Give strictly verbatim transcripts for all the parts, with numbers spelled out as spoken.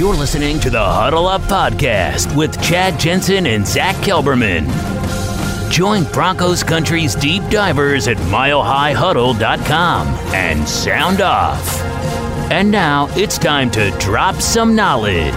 You're listening to the Huddle Up Podcast with Chad Jensen and Zach Kelberman. Join Broncos Country's deep divers at mile high huddle dot com and sound off. And now it's time to drop some knowledge.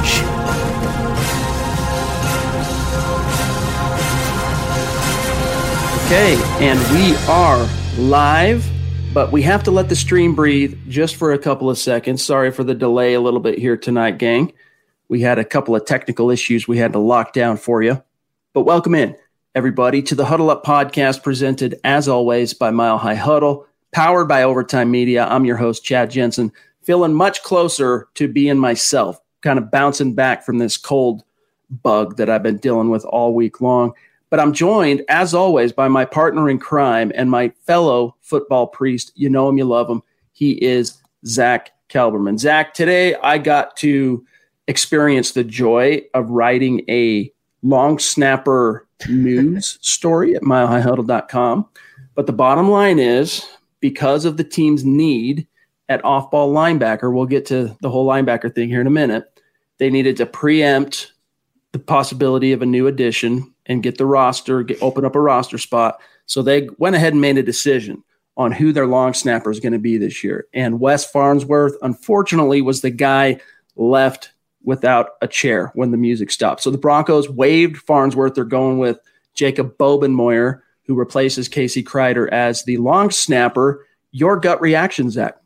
Okay, and we are live, but we have to let the stream breathe just for a couple of seconds. Sorry for the delay a little bit here tonight, gang. We had a couple of technical issues we had to lock down for you. But welcome in, everybody, to the Huddle Up Podcast, presented, as always, by Mile High Huddle, powered by Overtime Media. I'm your host, Chad Jensen, feeling much closer to being myself, kind of bouncing back from this cold bug that I've been dealing with all week long. But I'm joined, as always, by my partner in crime and my fellow football priest. You know him, you love him. He is Zach Kelberman. Zach, today I got to experience the joy of writing a long snapper news story at mile high huddle dot com. But the bottom line is, because of the team's need at off-ball linebacker, we'll get to the whole linebacker thing here in a minute, they needed to preempt the possibility of a new addition and get the roster, get, open up a roster spot. So they went ahead and made a decision on who their long snapper is going to be this year. And Wes Farnsworth, unfortunately, was the guy left without a chair when the music stopped. So the Broncos waived Farnsworth. They're going with Jacob Bobenmoyer, who replaces Casey Kreider as the long snapper. Your gut reaction, Zach?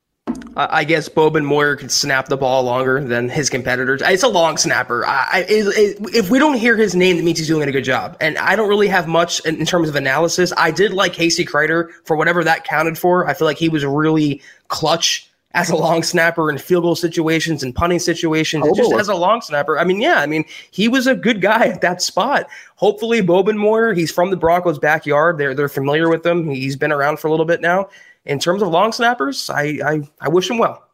I guess Boben Moyer could snap the ball longer than his competitors. It's a long snapper. I, it, it, if we don't hear his name, that means he's doing a good job. And I don't really have much in, in terms of analysis. I did like Casey Kreider for whatever that counted for. I feel like he was really clutch as a long snapper in field goal situations and punting situations. Oh, just as a long snapper. I mean, yeah, I mean, he was a good guy at that spot. Hopefully, Boben Moyer, he's from the Broncos' backyard. They're they're familiar with him. He's been around for a little bit now. In terms of long snappers, I, I I wish him well.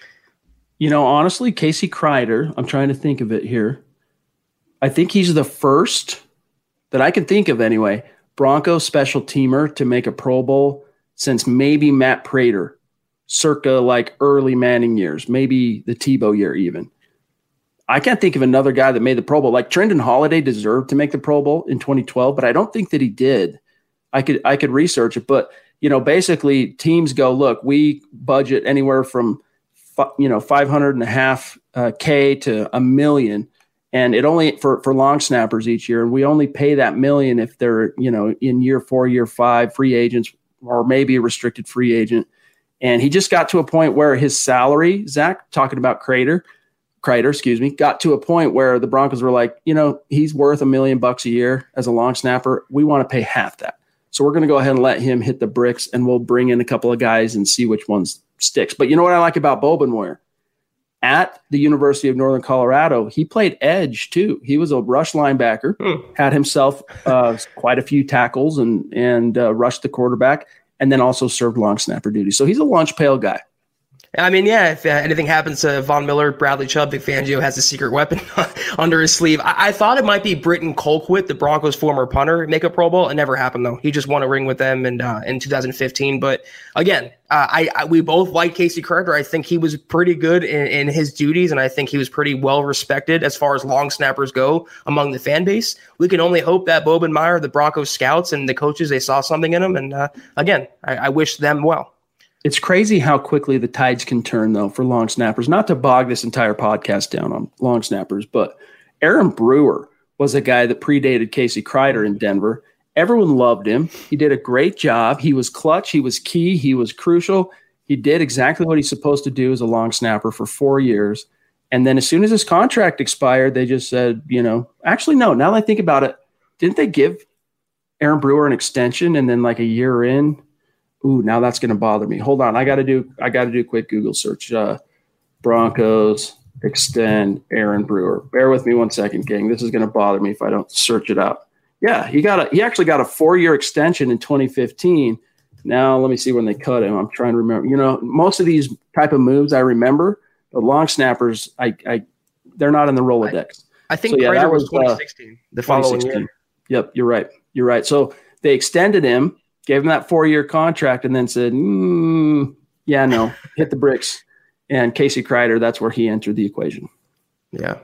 You know, honestly, Casey Kreider, I'm trying to think of it here. I think he's the first that I can think of anyway, Broncos special teamer to make a Pro Bowl since maybe Matt Prater, circa like early Manning years, maybe the Tebow year even. I can't think of another guy that made the Pro Bowl. Like Trendon Holiday deserved to make the Pro Bowl in twenty twelve, but I don't think that he did. I could I could research it, but you know, basically teams go, look, we budget anywhere from, you know, five hundred and a half uh, K to a million. And it only for, for long snappers each year. And we only pay that million if they're, you know, in year four, year five, free agents, or maybe a restricted free agent. And he just got to a point where his salary, Zach, talking about Kreider, Kreider, excuse me, got to a point where the Broncos were like, you know, he's worth a million bucks a year as a long snapper. We want to pay half that. So we're going to go ahead and let him hit the bricks, and we'll bring in a couple of guys and see which ones sticks. But you know what I like about Bobenmoyer? At the University of Northern Colorado, he played edge too. He was a rush linebacker, hmm. had himself uh, quite a few tackles and and uh, rushed the quarterback, and then also served long snapper duty. So he's a lunch pail guy. I mean, yeah, if uh, anything happens to Von Miller, Bradley Chubb, Vic Fangio has a secret weapon under his sleeve. I-, I thought it might be Britton Colquitt, the Broncos' former punter, make a Pro Bowl. It never happened, though. He just won a ring with them in, uh, in two thousand fifteen. But again, uh, I, I we both like Casey Kreider. I think he was pretty good in, in his duties, and I think he was pretty well respected as far as long snappers go among the fan base. We can only hope that Bobenmoyer, the Broncos scouts and the coaches, they saw something in him. And uh, again, I, I wish them well. It's crazy how quickly the tides can turn, though, for long snappers. Not to bog this entire podcast down on long snappers, but Aaron Brewer was a guy that predated Casey Kreider in Denver. Everyone loved him. He did a great job. He was clutch. He was key. He was crucial. He did exactly what he's supposed to do as a long snapper for four years. And then as soon as his contract expired, they just said, you know, actually, no, now that I think about it, didn't they give Aaron Brewer an extension and then like a year in? Ooh, now that's going to bother me. Hold on. I got to do, I got to do a quick Google search. Uh, Broncos extend Aaron Brewer. Bear with me one second, gang. This is going to bother me if I don't search it out. Yeah, he got a, he actually got a four-year extension in twenty fifteen. Now let me see when they cut him. I'm trying to remember. You know, most of these type of moves I remember. The long snappers, I, I, they're not in the Rolodex. I, I think so, yeah, Kreider was, was twenty sixteen. Uh, the following year. Yep, you're right. You're right. So they extended him, gave him that four-year contract, and then said, mm, yeah, no, hit the bricks. And Casey Kreider, that's where he entered the equation. Yeah.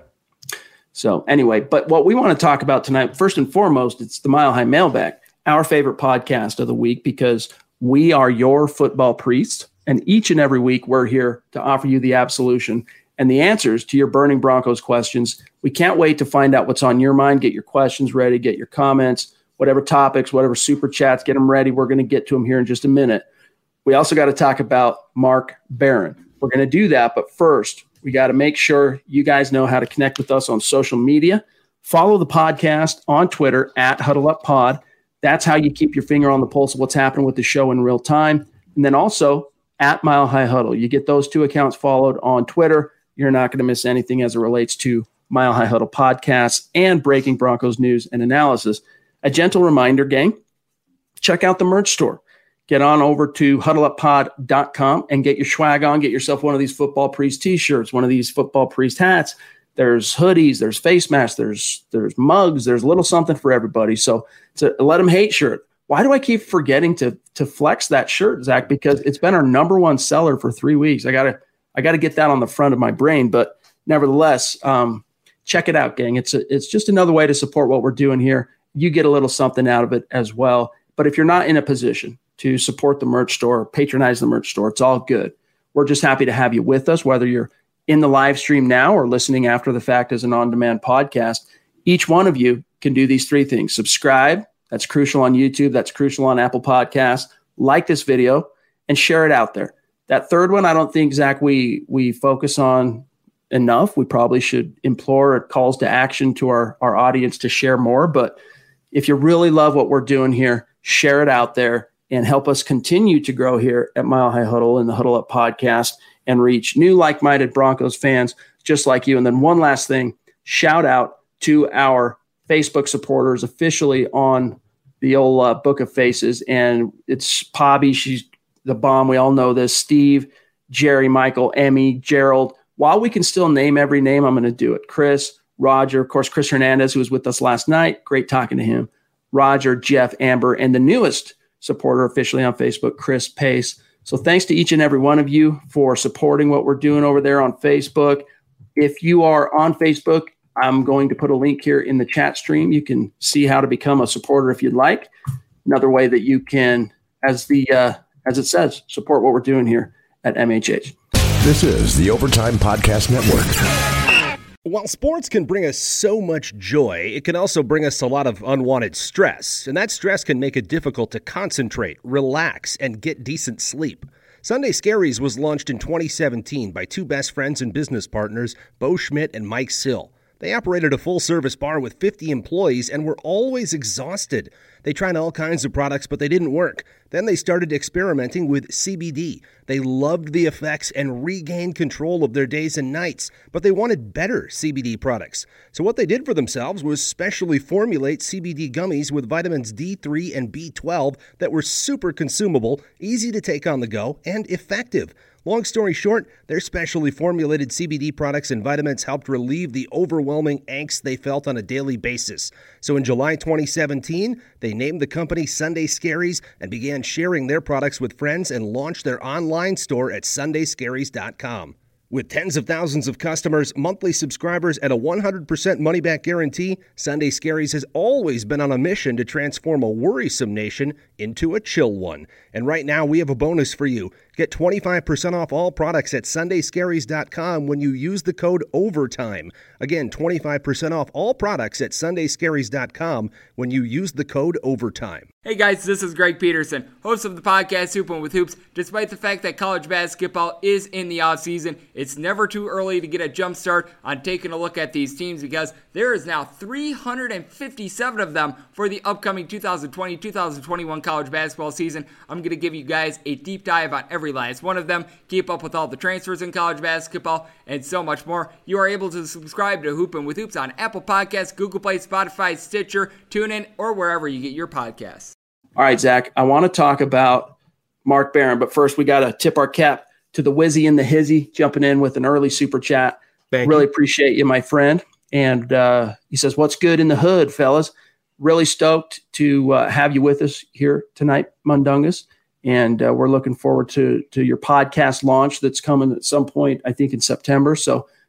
So anyway, but what we want to talk about tonight, first and foremost, it's the Mile High Mailbag, our favorite podcast of the week, because we are your football priests. And each and every week, we're here to offer you the absolution and the answers to your burning Broncos questions. We can't wait to find out what's on your mind. Get your questions ready, get your comments, whatever topics, whatever super chats, get them ready. We're going to get to them here in just a minute. We also got to talk about Mark Barron. We're going to do that, but first, we got to make sure you guys know how to connect with us on social media. Follow the podcast on Twitter at Huddle Up Pod. That's how you keep your finger on the pulse of what's happening with the show in real time. And then also at Mile High Huddle. You get those two accounts followed on Twitter. You're not going to miss anything as it relates to Mile High Huddle podcasts and breaking Broncos news and analysis. A gentle reminder, gang, check out the merch store. Get on over to huddle up pod dot com and get your swag on. Get yourself one of these Football Priest t-shirts, one of these Football Priest hats. There's hoodies, there's face masks, there's there's mugs, there's a little something for everybody. So it's a Let 'em Hate shirt. Why do I keep forgetting to to flex that shirt, Zach? Because it's been our number one seller for three weeks. I gotta I gotta get that on the front of my brain. But nevertheless, um, check it out, gang. It's a, it's just another way to support what we're doing here. You get a little something out of it as well. But if you're not in a position to support the merch store, patronize the merch store, it's all good. We're just happy to have you with us, whether you're in the live stream now or listening after the fact as an on-demand podcast. Each one of you can do these three things. Subscribe. That's crucial on YouTube. That's crucial on Apple Podcasts. Like this video and share it out there. That third one, I don't think, Zach, we we focus on enough. We probably should implore calls to action to our, our audience to share more. But if you really love what we're doing here, share it out there and help us continue to grow here at Mile High Huddle and the Huddle Up podcast and reach new like-minded Broncos fans just like you. And then one last thing, shout out to our Facebook supporters officially on the old uh, Book of Faces. And it's Pobby. She's the bomb. We all know this. Steve, Jerry, Michael, Emmy, Gerald. While we can still name every name, I'm going to do it. Chris, Roger, of course, Chris Hernandez, who was with us last night. Great talking to him. Roger, Jeff, Amber, and the newest supporter officially on Facebook, Chris Pace. So thanks to each and every one of you for supporting what we're doing over there on Facebook. If you are on Facebook, I'm going to put a link here in the chat stream. You can see how to become a supporter if you'd like. Another way that you can, as the uh, as it says, support what we're doing here at M H H. This is the Overtime Podcast Network. While sports can bring us so much joy, it can also bring us a lot of unwanted stress, and that stress can make it difficult to concentrate, relax, and get decent sleep. Sunday Scaries was launched in twenty seventeen by two best friends and business partners, Bo Schmidt and Mike Sill. They operated a full-service bar with fifty employees and were always exhausted. They tried all kinds of products, but they didn't work. Then they started experimenting with C B D. They loved the effects and regained control of their days and nights, but they wanted better C B D products. So what they did for themselves was specially formulate C B D gummies with vitamins D three and B twelve that were super consumable, easy to take on the go, and effective. Long story short, their specially formulated C B D products and vitamins helped relieve the overwhelming angst they felt on a daily basis. So in July twenty seventeen, they named the company Sunday Scaries and began sharing their products with friends and launched their online store at sunday scaries dot com. With tens of thousands of customers, monthly subscribers, and a one hundred percent money-back guarantee, Sunday Scaries has always been on a mission to transform a worrisome nation into a chill one. And right now, we have a bonus for you. Get twenty-five percent off all products at sunday scaries dot com when you use the code OVERTIME. Again, twenty-five percent off all products at sunday scaries dot com when you use the code OVERTIME. Hey guys, this is Greg Peterson, host of the podcast Hoopin' with Hoops. Despite the fact that college basketball is in the offseason, it's never too early to get a jump start on taking a look at these teams because there is now three hundred fifty-seven of them for the upcoming two thousand twenty two thousand twenty-one college basketball season. I'm going to give you guys a deep dive on every last one of them, keep up with all the transfers in college basketball, and so much more. You are able to subscribe to Hoopin' with Hoops on Apple Podcasts, Google Play, Spotify, Stitcher, TuneIn, or wherever you get your podcasts. All right, Zach, I want to talk about Mark Barron, but first we got to tip our cap to the Wizzy and the Hizzy jumping in with an early super chat. Thank really you. appreciate you, my friend. And uh, he says, what's good in the hood, fellas? Really stoked to uh, have you with us here tonight, Mundungus. And uh, we're looking forward to, to your podcast launch that's coming at some point, I think in September. So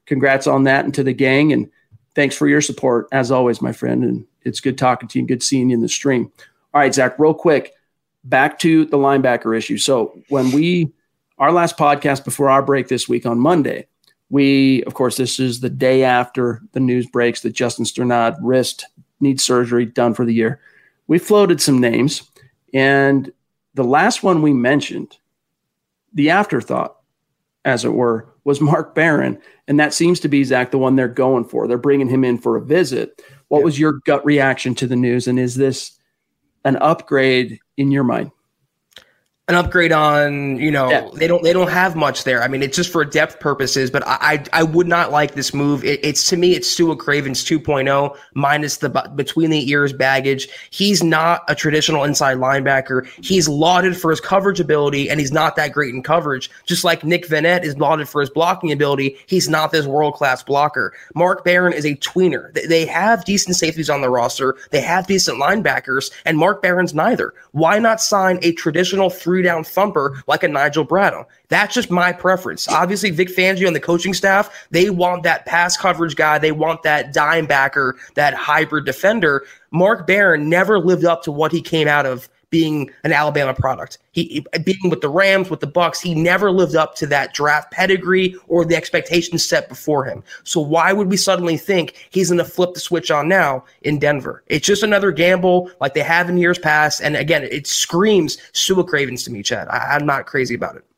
congrats on that and to the gang. And thanks for your support, as always, my friend. And it's good talking to you and good seeing you in the stream. All right, Zach, real quick, back to the linebacker issue. So when we, our last podcast before our break this week on Monday, we, of course, this is the day after the news breaks that Justin Strnad wrist needs surgery, done for the year. We floated some names, and the last one we mentioned, the afterthought, as it were, was Mark Barron, and that seems to be, Zach, the one they're going for. They're bringing him in for a visit. What yeah. was your gut reaction to the news, and is this an upgrade in your mind? An upgrade on, you know, yeah. they don't they don't have much there. I mean, it's just for depth purposes, but I I, I would not like this move. It, it's to me, it's Stuart Cravens two point oh minus the between the ears baggage. He's not a traditional inside linebacker. He's lauded for his coverage ability, and he's not that great in coverage. Just like Nick Vannett is lauded for his blocking ability, he's not this world class blocker. Mark Barron is a tweener. They, they have decent safeties on the roster. They have decent linebackers, and Mark Barron's neither. Why not sign a traditional three down thumper like a Nigel Bradham? That's just my preference. Obviously, Vic Fangio and the coaching staff, they want that pass coverage guy. They want that dime backer, that hybrid defender. Mark Barron never lived up to what he came out of being an Alabama product. He being with the Rams, with the Bucks, he never lived up to that draft pedigree or the expectations set before him. So why would we suddenly think he's going to flip the switch on now in Denver? It's just another gamble like they have in years past. And again, it screams Stuart Cravens to me, Chad. I, I'm not crazy about it.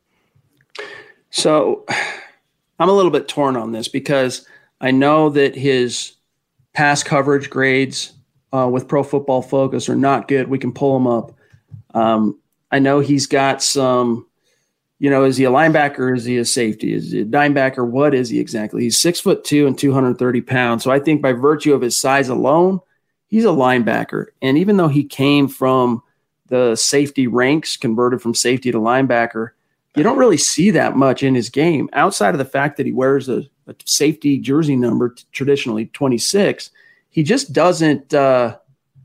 So I'm a little bit torn on this because I know that his pass coverage grades uh, with Pro Football Focus are not good. We can pull them up. Um, I know he's got some, you know, is he a linebacker? Is he a safety? Is he a dimebacker? What is he exactly? He's six foot two and two hundred thirty pounds. So I think by virtue of his size alone, he's a linebacker. And even though he came from the safety ranks, converted from safety to linebacker, you don't really see that much in his game outside of the fact that he wears a, a safety jersey number, traditionally twenty-six. He just doesn't, uh,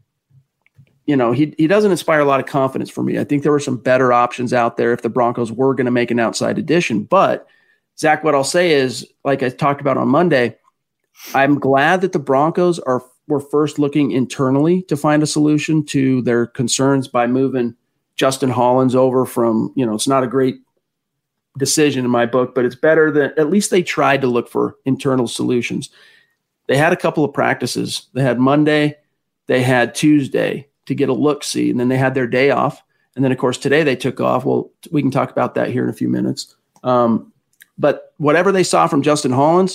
you know, he he doesn't inspire a lot of confidence for me. I think there were some better options out there if the Broncos were going to make an outside addition. But, Zach, what I'll say is, like I talked about on Monday, I'm glad that the Broncos are were first looking internally to find a solution to their concerns by moving Justin Hollins over from, you know, it's not a great decision in my book, but it's better than at least they tried to look for internal solutions. They had a couple of practices. They had Monday, they had Tuesday to get a look-see, and then they had their day off. And then, of course, today they took off. Well, we can talk about that here in a few minutes. Um, but whatever they saw from Justin Hollins,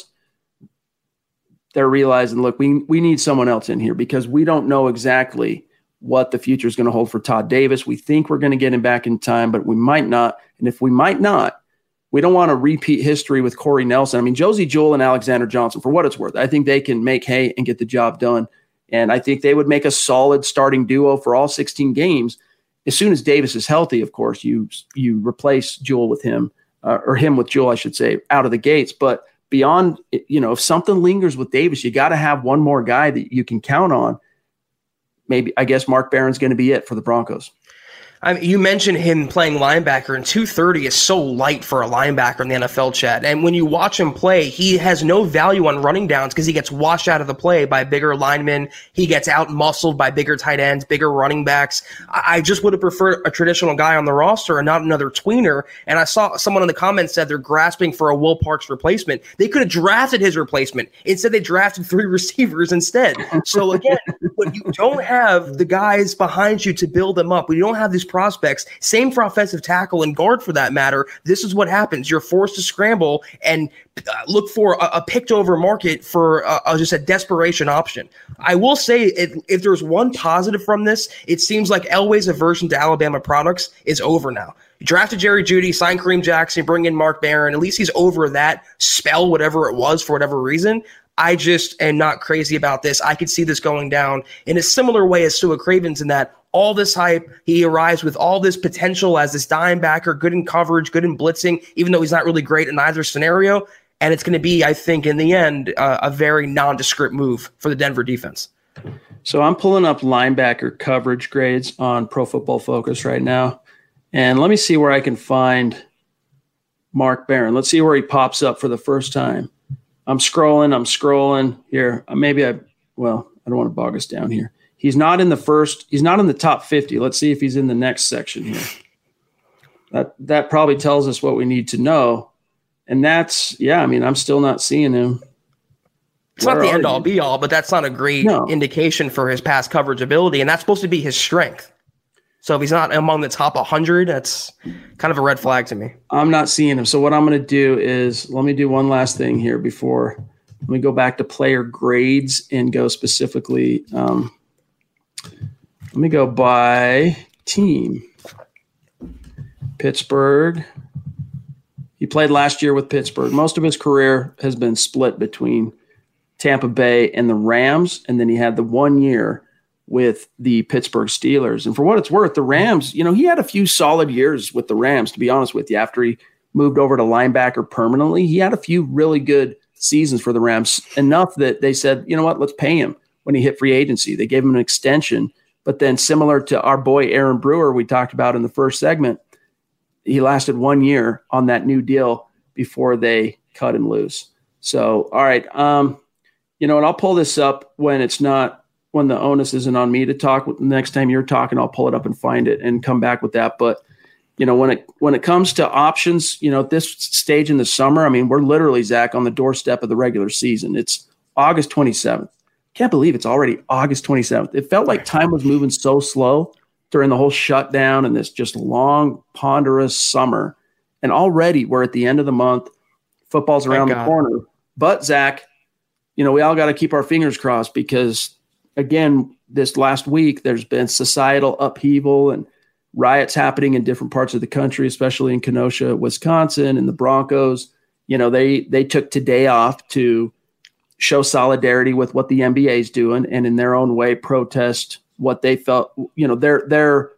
they're realizing, look, we we need someone else in here because we don't know exactly what the future is going to hold for Todd Davis. We think we're going to get him back in time, but we might not. And if we might not, we don't want to repeat history with Corey Nelson. I mean, Josie Jewell and Alexander Johnson, for what it's worth, I think they can make hay and get the job done. And I think they would make a solid starting duo for all sixteen games. As soon as Davis is healthy, of course, you you replace Jewell with him, uh, or him with Jewell, I should say, out of the gates. But beyond, you know, if something lingers with Davis, you got to have one more guy that you can count on. Maybe, I guess Mark Barron's going to be it for the Broncos. I mean, you mentioned him playing linebacker, and two thirty is so light for a linebacker in the N F L, Chad. And when you watch him play, he has no value on running downs because he gets washed out of the play by bigger linemen. He gets out-muscled by bigger tight ends, bigger running backs. I just would have preferred a traditional guy on the roster and not another tweener. And I saw someone in the comments said they're grasping for a Will Parks replacement. They could have drafted his replacement. Instead, they drafted three receivers instead. So, again, when you don't have the guys behind you to build them up, when you don't have these prospects, same for offensive tackle and guard for that matter, this is what happens. You're forced to scramble and uh, look for a, a picked over market for uh, uh, just a desperation option. I will say if, if there's one positive from this, it seems like Elway's aversion to Alabama products is over now. You drafted Jerry Jeudy, signed Kareem Jackson, bring in Mark Barron. At least he's over that spell, whatever it was, for whatever reason. I just am not crazy about this. I could see this going down in a similar way as Stuart Cravens in that all this hype, he arrives with all this potential as this dime backer, good in coverage, good in blitzing, even though he's not really great in either scenario. And it's going to be, I think, in the end, uh, a very nondescript move for the Denver defense. So I'm pulling up linebacker coverage grades on Pro Football Focus right now. And let me see where I can find Mark Barron. Let's see where he pops up for the first time. I'm scrolling. I'm scrolling here. Maybe I, well, I don't want to bog us down here. He's not in the first. He's not in the top fifty. Let's see if he's in the next section here. That that probably tells us what we need to know. And that's, yeah, I mean, I'm still not seeing him. It's Where not the end-all, be-all, but that's not a great no. indication for his pass coverage ability, and that's supposed to be his strength. So if he's not among the top one hundred, that's kind of a red flag to me. I'm not seeing him. So what I'm going to do is, let me do one last thing here before, let me go back to player grades and go specifically, um, let me go by team. Pittsburgh. He played last year with Pittsburgh. Most of his career has been split between Tampa Bay and the Rams, and then he had the one year with the Pittsburgh Steelers. And for what it's worth, the Rams, you know, he had a few solid years with the Rams, to be honest with you. After he moved over to linebacker permanently, he had a few really good seasons for the Rams, enough that they said, you know what, let's pay him when he hit free agency. They gave him an extension, but then similar to our boy Aaron Brewer we talked about in the first segment, he lasted one year on that new deal before they cut him loose. So, all right. Um, you know, and I'll pull this up when it's not, when the onus isn't on me to talk. The next time you're talking, I'll pull it up and find it and come back with that. But, you know, when it, when it comes to options, you know, at this stage in the summer, I mean, we're literally, Zach, on the doorstep of the regular season. It's August twenty-seventh. Can't believe it's already August twenty-seventh. It felt like time was moving so slow during the whole shutdown and this just long, ponderous summer. And already we're at the end of the month. Football's around the corner. But, Zach, you know, we all got to keep our fingers crossed because, again, this last week there's been societal upheaval and riots happening in different parts of the country, especially in Kenosha, Wisconsin, and the Broncos. You know, they they took today off to show solidarity with what the N B A is doing and in their own way protest what they felt, you know, their their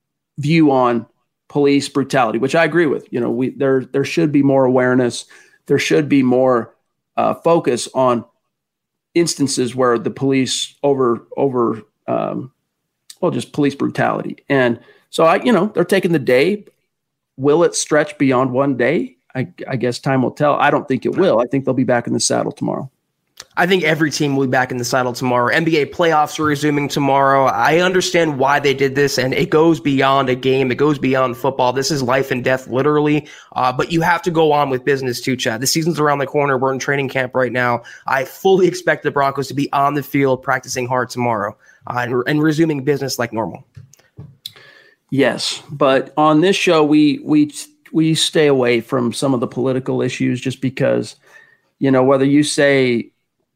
view on police brutality, which I agree with. You know, we there there should be more awareness. There should be more uh, focus on instances where the police over over um, well, just police brutality. And so I, you know, they're taking the day. Will it stretch beyond one day? I, I guess time will tell. I don't think it will. I think they'll be back in the saddle tomorrow. I think every team will be back in the saddle tomorrow. N B A playoffs are resuming tomorrow. I understand why they did this, and it goes beyond a game. It goes beyond football. This is life and death, literally. Uh, but you have to go on with business too, Chad. The season's around the corner. We're in training camp right now. I fully expect the Broncos to be on the field practicing hard tomorrow uh, and, and resuming business like normal. Yes, but on this show, we we we stay away from some of the political issues just because, you know, whether you say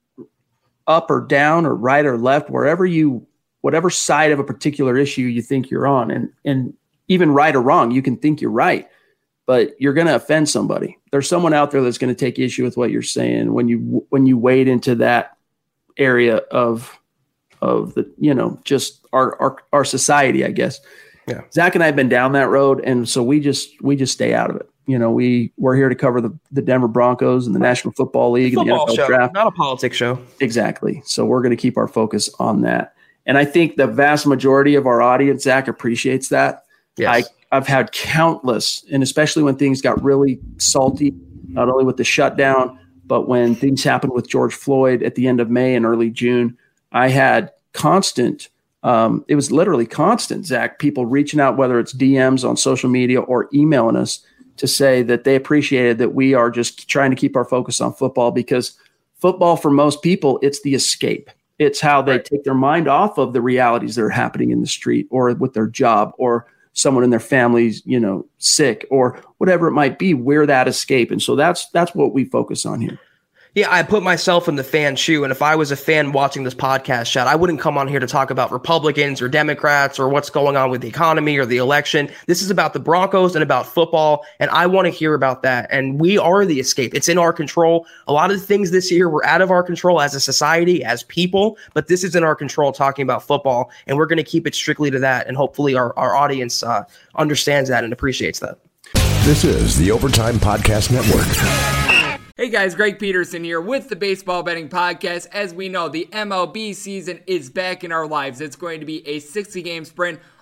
up or down or right or left, wherever you, whatever side of a particular issue you think you're on, and and even right or wrong, you can think you're right, but you're going to offend somebody. There's someone out there that's going to take issue with what you're saying when you when you wade into that area of of the, you know, just our our, our society, I guess. Yeah. Zach and I have been down that road, and so we just we just stay out of it. You know, we we're here to cover the, the Denver Broncos and the National Football League and the N F L show, draft. Not a politics show. Exactly. So we're going to keep our focus on that. And I think the vast majority of our audience, Zach, appreciates that. Yes. I, I've had countless, and especially when things got really salty, not only with the shutdown, but when things happened with George Floyd at the end of May and early June, I had constant Um, it was literally constant, Zach, people reaching out, whether it's D Ms on social media or emailing us to say that they appreciated that we are just trying to keep our focus on football, because football for most people, it's the escape. It's how they right. take their mind off of the realities that are happening in the street or with their job or someone in their family's, you know, sick or whatever it might be. We're that escape. And so that's, that's what we focus on here. Yeah, I put myself in the fan shoe, and if I was a fan watching this podcast, Chad, I wouldn't come on here to talk about Republicans or Democrats or what's going on with the economy or the election. This is about the Broncos and about football, and I want to hear about that. And we are the escape. It's in our control. A lot of the things this year were out of our control as a society, as people, but this is in our control talking about football, and we're going to keep it strictly to that, and hopefully our, our audience uh, understands that and appreciates that. This is the Overtime Podcast Network. Hey guys, Greg Peterson here with the Baseball Betting Podcast. As we know, the M L B season is back in our lives. It's going to be a sixty-game sprint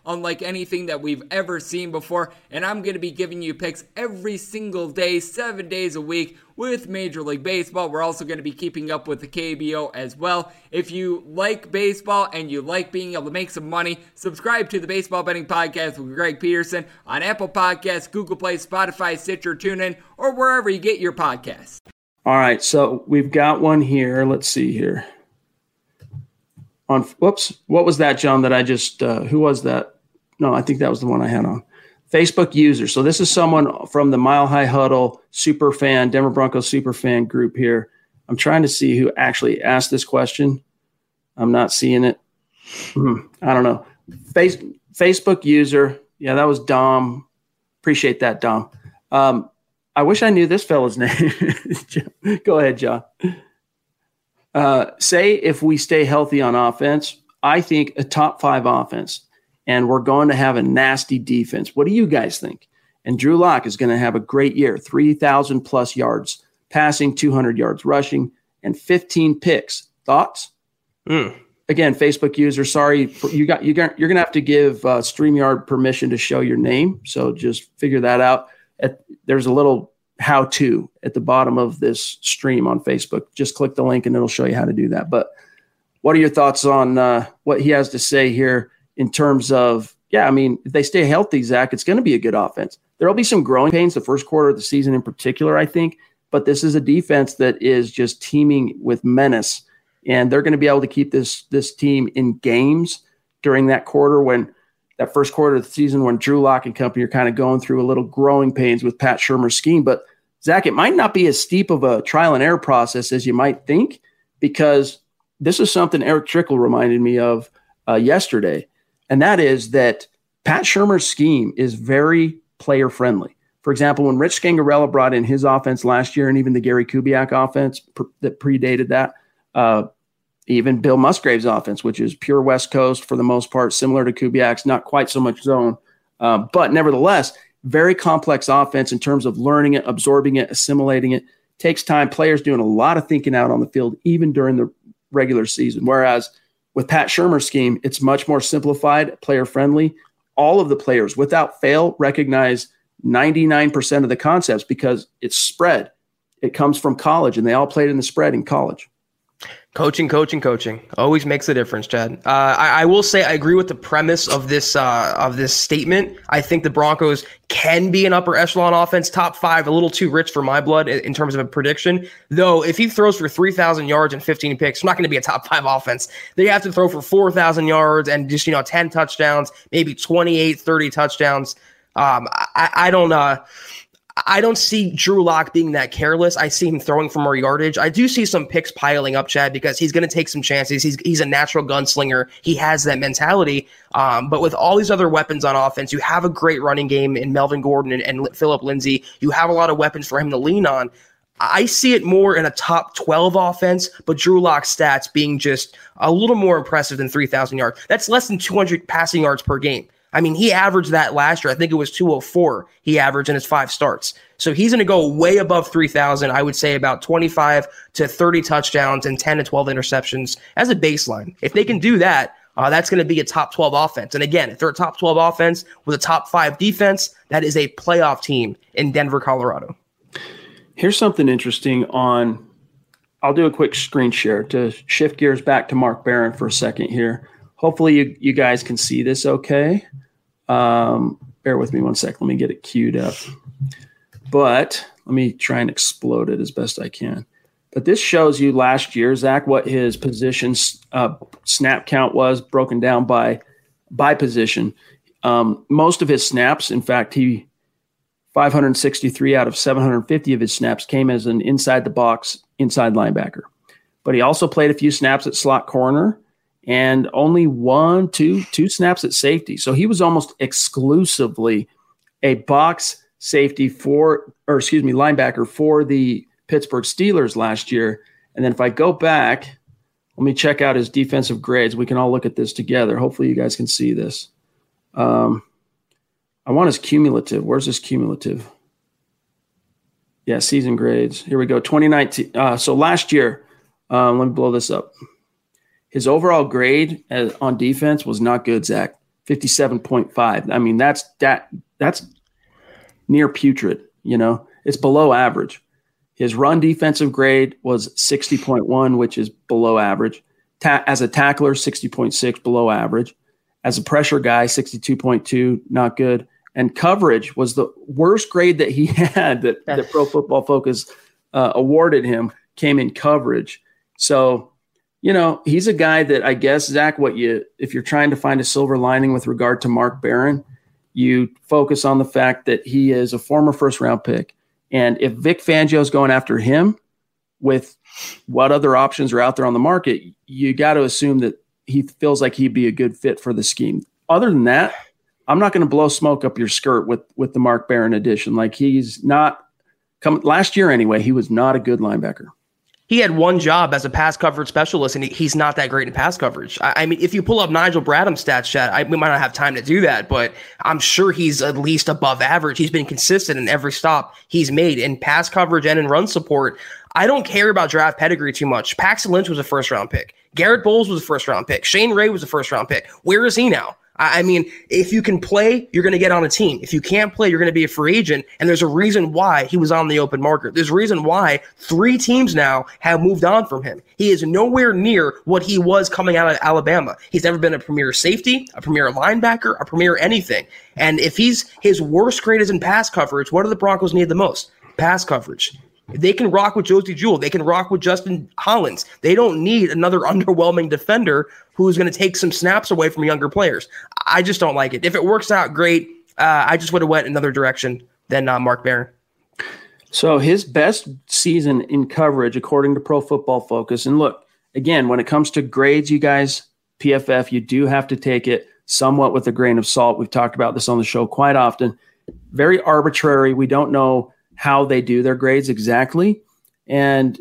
unlike anything that we've ever seen before. And I'm going to be giving you picks every single day, seven days a week with Major League Baseball. We're also going to be keeping up with the K B O as well. If you like baseball and you like being able to make some money, subscribe to the Baseball Betting Podcast with Greg Peterson on Apple Podcasts, Google Play, Spotify, Stitcher, TuneIn, or wherever you get your podcasts. All right, so we've got one here. Let's see here. On whoops, what was that, John? That I just uh, who was that? No, I think that was the one I had on Facebook user. So this is someone from the Mile High Huddle super fan, Denver Broncos super fan group here. I'm trying to see who actually asked this question. I'm not seeing it. Hmm, I don't know. Face, Facebook user. Yeah, that was Dom. Appreciate that, Dom. Um, I wish I knew this fella's name. Go ahead, John. Uh, say if we stay healthy on offense, I think a top five offense, and we're going to have a nasty defense. What do you guys think? And Drew Lock is going to have a great year, three thousand plus yards passing, two hundred yards rushing, and fifteen picks. Thoughts? Mm. Again, Facebook user, sorry, you got you got you're going to have to give uh, StreamYard permission to show your name, so just figure that out. At, there's a little how-to at the bottom of this stream on Facebook. Just click the link and it'll show you how to do that. But what are your thoughts on uh, what he has to say here in terms of, yeah, I mean, if they stay healthy, Zach, it's going to be a good offense. There will be some growing pains the first quarter of the season in particular, I think, but this is a defense that is just teeming with menace, and they're going to be able to keep this this team in games during that quarter when that first quarter of the season when Drew Lock and company are kind of going through a little growing pains with Pat Shurmur's scheme. But, Zach, it might not be as steep of a trial and error process as you might think, because this is something Eric Trickle reminded me of uh, yesterday, and that is that Pat Shurmur's scheme is very player-friendly. For example, when Rich Scangarella brought in his offense last year and even the Gary Kubiak offense pr- that predated that, uh, even Bill Musgrave's offense, which is pure West Coast for the most part, similar to Kubiak's, not quite so much zone, uh, but nevertheless, very complex offense in terms of learning it, absorbing it, assimilating it. Takes time. Players doing a lot of thinking out on the field, even during the regular season. Whereas with Pat Shurmur's scheme, it's much more simplified, player-friendly. All of the players, without fail, recognize ninety-nine percent of the concepts because it's spread. It comes from college, and they all played in the spread in college. Coaching, coaching, coaching always makes a difference, Chad. Uh, I, I will say I agree with the premise of this uh, of this statement. I think the Broncos can be an upper echelon offense, top five, a little too rich for my blood in, in terms of a prediction. Though, if he throws for three thousand yards and fifteen picks, I'm not going to be a top five offense. They have to throw for four thousand yards and just, you know, ten touchdowns, maybe twenty-eight, thirty touchdowns. Um, I, I don't uh, I don't see Drew Lock being that careless. I see him throwing for more yardage. I do see some picks piling up, Chad, because he's going to take some chances. He's he's a natural gunslinger. He has that mentality. Um, but with all these other weapons on offense, you have a great running game in Melvin Gordon and, and Phillip Lindsay. You have a lot of weapons for him to lean on. I see it more in a top twelve offense, but Drew Lock's stats being just a little more impressive than three thousand yards. That's less than two hundred passing yards per game. I mean, he averaged that last year. I think it was two oh four he averaged in his five starts. So he's going to go way above three thousand. I would say about twenty-five to thirty touchdowns and ten to twelve interceptions as a baseline. If they can do that, uh, that's going to be a top twelve offense. And again, if they're a top twelve offense with a top five defense, that is a playoff team in Denver, Colorado. Here's something interesting on, I'll do a quick screen share to shift gears back to Mark Barron for a second here. Hopefully you, you guys can see this okay. Um, bear with me one sec. Let me get it queued up. But let me try and explode it as best I can. But this shows you last year, Zach, what his position uh, snap count was broken down by by position. Um, most of his snaps, in fact, he five hundred sixty-three out of seven hundred fifty of his snaps came as an inside the box inside linebacker. But he also played a few snaps at slot corner and only one, two, two snaps at safety. So he was almost exclusively a box safety for, or excuse me, linebacker for the Pittsburgh Steelers last year. And then if I go back, let me check out his defensive grades. We can all look at this together. Hopefully you guys can see this. Um, I want his cumulative. Where's his cumulative? Yeah, season grades. Here we go. twenty nineteen. Uh, so last year, um, let me blow this up. His overall grade as, on defense was not good, Zach. fifty-seven point five. I mean, that's that that's near putrid, you know. It's below average. His run defensive grade was sixty point one, which is below average. Ta- as a tackler, sixty point six, below average. As a pressure guy, sixty-two point two, not good. And coverage was the worst grade that he had that, that Pro Football Focus uh, awarded him, came in coverage. So, you know, he's a guy that I guess, Zach, what you, if you're trying to find a silver lining with regard to Mark Barron, you focus on the fact that he is a former first round pick. And if Vic Fangio is going after him with what other options are out there on the market, you got to assume that he feels like he'd be a good fit for the scheme. Other than that, I'm not going to blow smoke up your skirt with, with the Mark Barron edition. Like he's not come last year anyway. He was not a good linebacker. He had one job as a pass coverage specialist, and he, he's not that great in pass coverage. I, I mean, if you pull up Nigel Bradham's stats, Chad, I, we might not have time to do that, but I'm sure he's at least above average. He's been consistent in every stop he's made in pass coverage and in run support. I don't care about draft pedigree too much. Paxton Lynch was a first-round pick. Garrett Bowles was a first-round pick. Shane Ray was a first-round pick. Where is he now? I mean, if you can play, you're going to get on a team. If you can't play, you're going to be a free agent. And there's a reason why he was on the open market. There's a reason why three teams now have moved on from him. He is nowhere near what he was coming out of Alabama. He's never been a premier safety, a premier linebacker, a premier anything. And if he's his worst grade is in pass coverage, what do the Broncos need the most? Pass coverage. They can rock with Josie Jewell. They can rock with Justin Hollins. They don't need another underwhelming defender who's going to take some snaps away from younger players. I just don't like it. If it works out, great. Uh, I just would have went another direction than uh, Mark Barron. So his best season in coverage, according to Pro Football Focus. And look, again, when it comes to grades, you guys, P F F, you do have to take it somewhat with a grain of salt. We've talked about this on the show quite often. Very arbitrary. We don't know how they do their grades exactly. And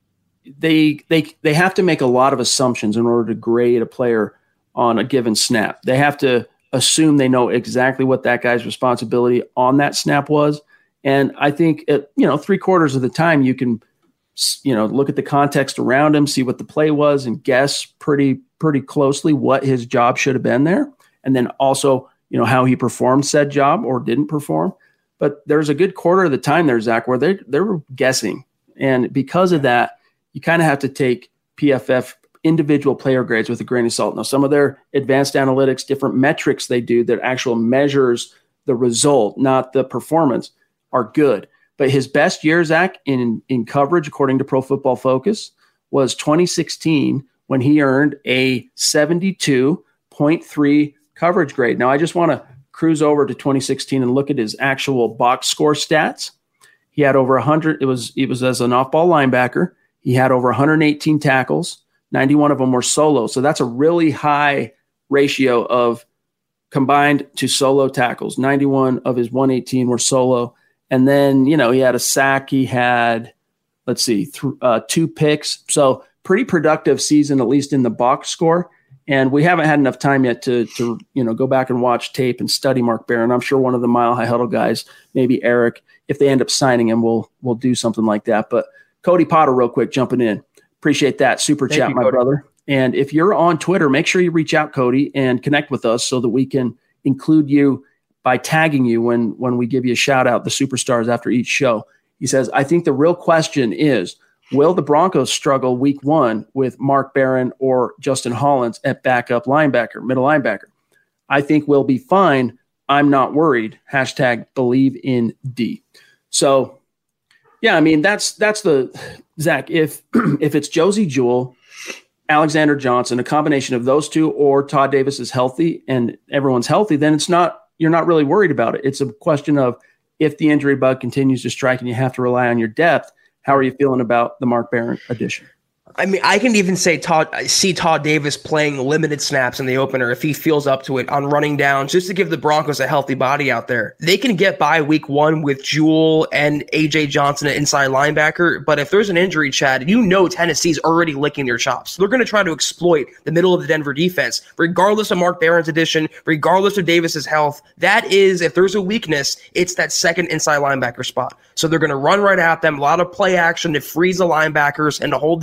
they they they have to make a lot of assumptions in order to grade a player on a given snap. They have to assume they know exactly what that guy's responsibility on that snap was. And I think it, you know, three quarters of the time you can, you know, look at the context around him, see what the play was, and guess pretty pretty closely what his job should have been there. And then also, you know, how he performed said job or didn't perform. But there's a good quarter of the time there, Zach, where they they were guessing. And because of that, you kind of have to take P F F individual player grades with a grain of salt. Now, some of their advanced analytics, different metrics they do that actual measures the result, not the performance, are good. But his best year, Zach, in, in coverage, according to Pro Football Focus, was twenty sixteen when he earned a seventy-two point three coverage grade. Now, I just want to cruise over to twenty sixteen and look at his actual box score stats. He had over one hundred. It was, it was as an off-ball linebacker. He had over one hundred eighteen tackles. ninety-one of them were solo. So that's a really high ratio of combined to solo tackles. ninety-one of his one hundred eighteen were solo. And then, you know, he had a sack. He had, let's see, th- uh, two picks. So pretty productive season, at least in the box score. And we haven't had enough time yet to, to you know, go back and watch tape and study Mark Barron. I'm sure one of the Mile High Huddle guys, maybe Eric, if they end up signing him, we'll, we'll do something like that. But Cody Potter, real quick, jumping in. Appreciate that. Super Thank chat, you, my Cody. brother. And if you're on Twitter, make sure you reach out, Cody, and connect with us so that we can include you by tagging you when, when we give you a shout out, the superstars after each show. He says, I think the real question is, will the Broncos struggle week one with Mark Barron or Justin Hollins at backup linebacker, middle linebacker? I think we'll be fine. I'm not worried. Hashtag believe in D. So, yeah, I mean, that's that's the Zach. If if it's Josie Jewell, Alexander Johnson, a combination of those two, or Todd Davis is healthy and everyone's healthy, then it's not you're not really worried about it. It's a question of if the injury bug continues to strike and you have to rely on your depth. How are you feeling about the Mark Barron addition? I mean, I can even say Todd, see Todd Davis playing limited snaps in the opener if he feels up to it on running down, just to give the Broncos a healthy body out there. They can get by week one with Jewell and A J Johnson at inside linebacker, but if there's an injury, Chad, you know Tennessee's already licking their chops. So they're going to try to exploit the middle of the Denver defense, regardless of Mark Barron's addition, regardless of Davis's health. That is, if there's a weakness, it's that second inside linebacker spot. So they're going to run right at them, a lot of play action to freeze the linebackers and to hold the safety.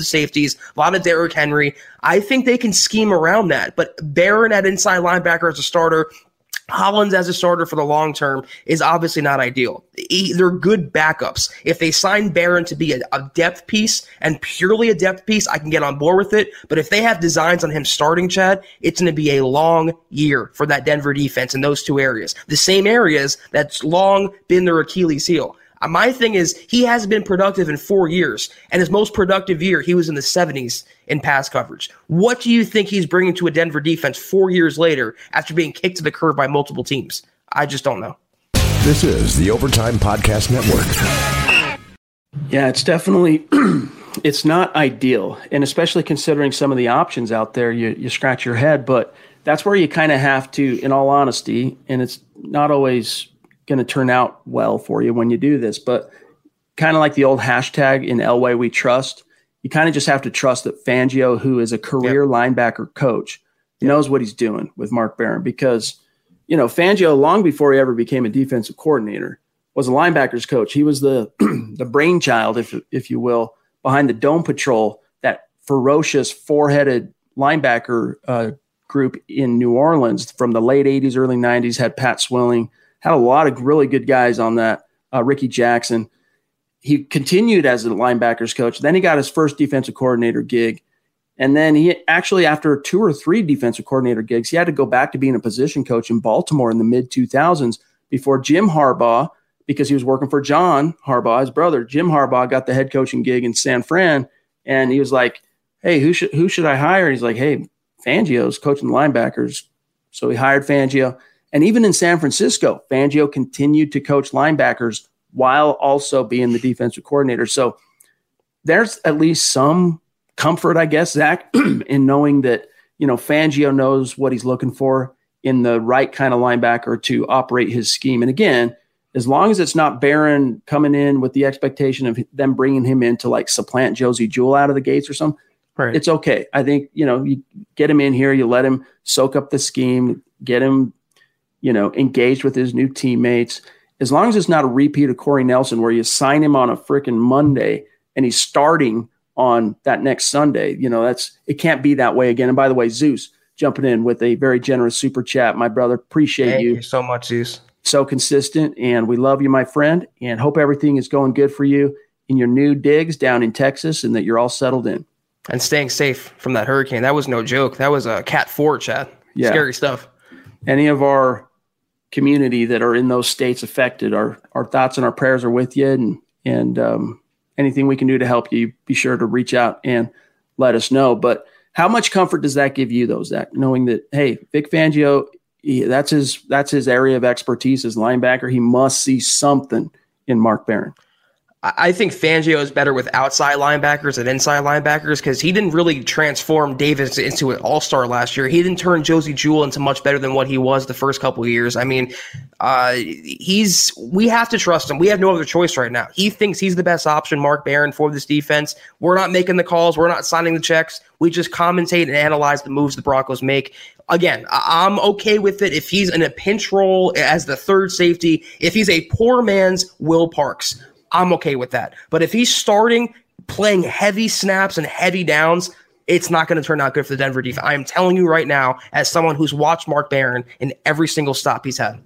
safeties, a lot of Derrick Henry. I think they can scheme around that. But Barron at inside linebacker as a starter, Hollins as a starter for the long term is obviously not ideal. They're good backups. If they sign Barron to be a, a depth piece and purely a depth piece, I can get on board with it. But if they have designs on him starting, Chad, it's going to be a long year for that Denver defense in those two areas. The same areas that's long been their Achilles heel. My thing is, he hasn't been productive in four years, and his most productive year, he was in the seventies in pass coverage. What do you think he's bringing to a Denver defense four years later after being kicked to the curb by multiple teams? I just don't know. This is the Overtime Podcast Network. Yeah, it's definitely, it's not ideal, and especially considering some of the options out there, you, you scratch your head, but that's where you kind of have to, in all honesty, and it's not always going to turn out well for you when you do this, but kind of like the old hashtag in Elway we trust, you kind of just have to trust that Fangio, who is a career yep. linebacker coach, knows what he's doing with Mark Barron, because, you know, Fangio, long before he ever became a defensive coordinator, was a linebackers coach. He was the the brainchild, if if you will, behind the Dome Patrol, that ferocious four-headed linebacker uh, group in New Orleans from the late eighties, early nineties, had Pat Swilling, had a lot of really good guys on that. Uh, Ricky Jackson. He continued as a linebackers coach. Then he got his first defensive coordinator gig. And then he actually, after two or three defensive coordinator gigs, he had to go back to being a position coach in Baltimore in the mid two thousands before Jim Harbaugh, because he was working for John Harbaugh, his brother. Jim Harbaugh got the head coaching gig in San Fran. And he was like, hey, who should, who should I hire? He's like, hey, Fangio's coaching linebackers. So he hired Fangio. And even in San Francisco, Fangio continued to coach linebackers while also being the defensive coordinator. So there's at least some comfort, I guess, Zach, in knowing that, you know, Fangio knows what he's looking for in the right kind of linebacker to operate his scheme. And again, as long as it's not Barron coming in with the expectation of them bringing him in to like supplant Josie Jewell out of the gates or something, right, it's okay. I think, you know, you get him in here, you let him soak up the scheme, get him, you know, engaged with his new teammates. As long as it's not a repeat of Corey Nelson where you sign him on a freaking Monday and he's starting on that next Sunday, you know, that's, it can't be that way again. And by the way, Zeus jumping in with a very generous super chat. My brother, appreciate Thank you. you so much, Zeus. So consistent, and we love you, my friend, and hope everything is going good for you in your new digs down in Texas and that you're all settled in. And staying safe from that hurricane. That was no joke. That was a Cat four, Chad. Yeah. Scary stuff. Any of our community that are in those states affected, our our thoughts and our prayers are with you, and and um, anything we can do to help you, be sure to reach out and let us know. But how much comfort does that give you, though, Zach, knowing that, hey, Vic Fangio, he, that's his that's his area of expertise as linebacker. He must see something in Mark Barron. I think Fangio is better with outside linebackers than inside linebackers because he didn't really transform Davis into an all-star last year. He didn't turn Josie Jewell into much better than what he was the first couple of years. I mean, uh, he's we have to trust him. We have no other choice right now. He thinks he's the best option, Mark Barron, for this defense. We're not making the calls. We're not signing the checks. We just commentate and analyze the moves the Broncos make. Again, I'm okay with it if he's in a pinch role as the third safety. If he's a poor man's Will Parks, I'm okay with that. But if he's starting, playing heavy snaps and heavy downs, it's not going to turn out good for the Denver defense. I am telling you right now, as someone who's watched Mark Barron in every single stop he's had.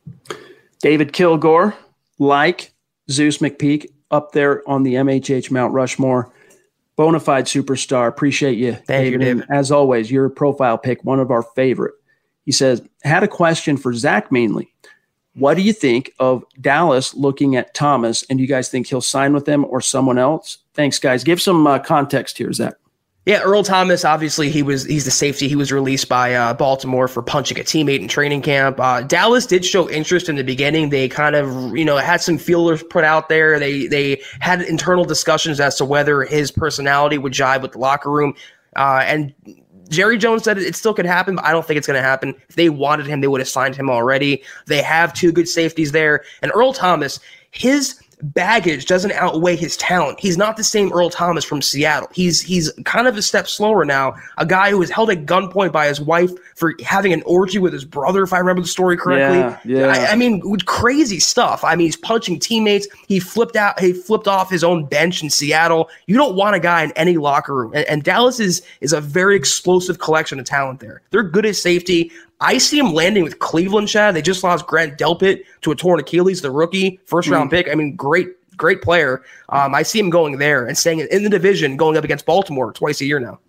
David Kilgore, like Zeus McPeak, up there on the M H H Mount Rushmore. Bona fide superstar. Appreciate you, Thank David. you, David. And as always, your profile pick, one of our favorite. He says, had a question for Zach mainly. What do you think of Dallas looking at Thomas, and do you guys think he'll sign with them or someone else? Thanks, guys. Give some uh, context here, Zach. Yeah, Earl Thomas, obviously, he was he's the safety. He was released by uh, Baltimore for punching a teammate in training camp. Uh, Dallas did show interest in the beginning. They kind of, you know, had some feelers put out there. They they had internal discussions as to whether his personality would jive with the locker room. Uh, and Jerry Jones said it still could happen, but I don't think it's going to happen. If they wanted him, they would have signed him already. They have two good safeties there. And Earl Thomas, his baggage doesn't outweigh his talent. He's not the same Earl Thomas from Seattle. He's he's kind of a step slower now. A guy who was held at gunpoint by his wife for having an orgy with his brother, if I remember the story correctly. Yeah, yeah. I, I mean, crazy stuff. I mean, he's punching teammates. He flipped out. He flipped off his own bench in Seattle. You don't want a guy in any locker room. And, and Dallas is is a very explosive collection of talent there. They're good at safety. I see him landing with Cleveland, Chad. They just lost Grant Delpit to a torn Achilles, the rookie, first-round mm. pick. I mean, great, great player. Um, I see him going there and staying in the division, going up against Baltimore twice a year now.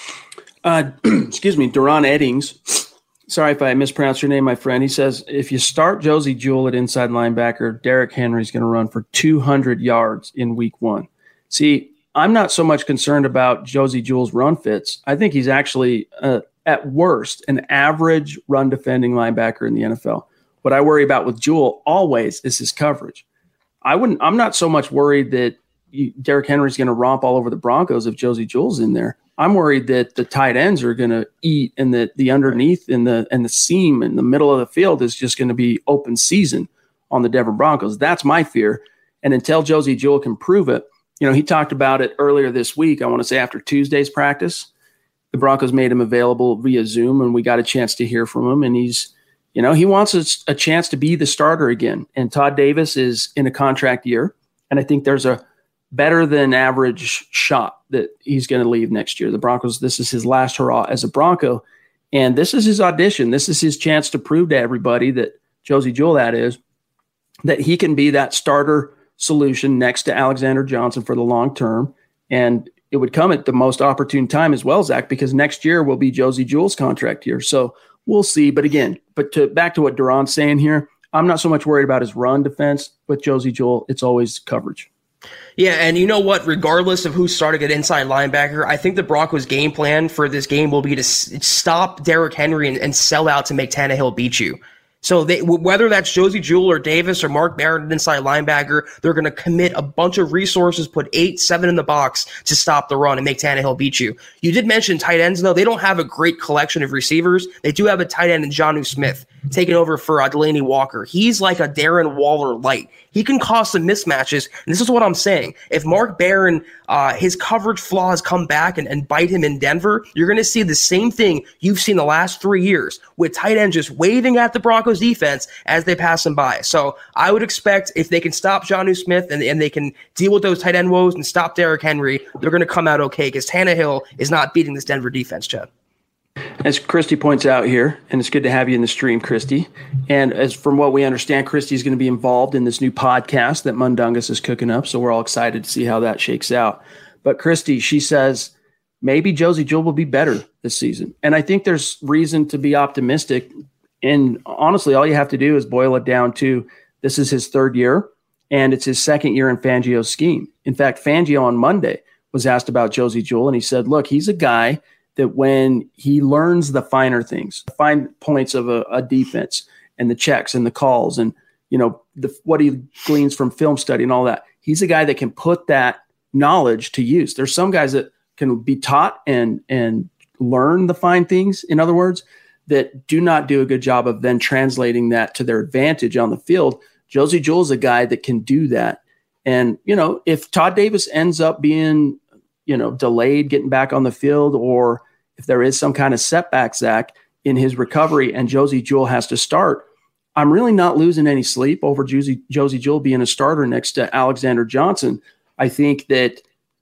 Uh, excuse me, Duron Eddings. Sorry if I mispronounced your name, my friend. He says, if you start Josey Jewell at inside linebacker, Derrick Henry's going to run for two hundred yards in week one. See, I'm not so much concerned about Josey Jewell's run fits. I think he's actually uh, – at worst, an average run defending linebacker in the N F L. What I worry about with Jewell always is his coverage. I wouldn't, I'm not so much worried that you, Derrick Henry's going to romp all over the Broncos if Josey Jewell's in there. I'm worried that the tight ends are going to eat and that the underneath and the, and the seam in the middle of the field is just going to be open season on the Denver Broncos. That's my fear. And until Josey Jewell can prove it, you know, he talked about it earlier this week. I want to say after Tuesday's practice, the Broncos made him available via Zoom, and we got a chance to hear from him. And he's, you know, he wants a, a chance to be the starter again. And Todd Davis is in a contract year, and I think there's a better than average shot that he's going to leave next year. The Broncos, this is his last hurrah as a Bronco, and this is his audition. This is his chance to prove to everybody that Josey Jewell, that is, that he can be that starter solution next to Alexander Johnson for the long term. And it would come at the most opportune time as well, Zach, because next year will be Josey Jewell's contract year. So we'll see. But again, but to back to what Duron's saying here, I'm not so much worried about his run defense. With Josey Jewell, it's always coverage. Yeah, and you know what? Regardless of who's starting at inside linebacker, I think the Broncos' game plan for this game will be to s- stop Derrick Henry and, and sell out to make Tannehill beat you. So they, whether that's Josey Jewell or Davis or Mark Barron inside linebacker, they're going to commit a bunch of resources, put eight, seven in the box to stop the run and make Tannehill beat you. You did mention tight ends, though. They don't have a great collection of receivers. They do have a tight end in Jonnu Smith taking over for uh, Delaney Walker. He's like a Darren Waller light. He can cause some mismatches, and this is what I'm saying. If Mark Barron, uh, his coverage flaws come back and, and bite him in Denver, you're going to see the same thing you've seen the last three years with tight ends just waving at the Broncos defense as they pass them by. So I would expect if they can stop Jonnu Smith and, and they can deal with those tight end woes and stop Derrick Henry, they're going to come out okay because Tannehill is not beating this Denver defense, Chad. As Christy points out here, and it's good to have you in the stream, Christy. And as from what we understand, Christy is going to be involved in this new podcast that Mundungus is cooking up. So we're all excited to see how that shakes out. But Christy, she says, maybe Josey Jewell will be better this season. And I think there's reason to be optimistic. And honestly, all you have to do is boil it down to this is his third year, and it's his second year in Fangio's scheme. In fact, Fangio on Monday was asked about Josey Jewell, and he said, look, he's a guy that when he learns the finer things, the fine points of a, a defense and the checks and the calls and, you know, the, what he gleans from film study and all that, he's a guy that can put that knowledge to use. There's some guys that can be taught and, and learn the fine things, in other words, that do not do a good job of then translating that to their advantage on the field. Josey Jewell is a guy that can do that. And, you know, if Todd Davis ends up being, you know, delayed getting back on the field, or if there is some kind of setback, Zach, in his recovery and Josey Jewell has to start, I'm really not losing any sleep over Josey, Josey Jewell being a starter next to Alexander Johnson. I think that,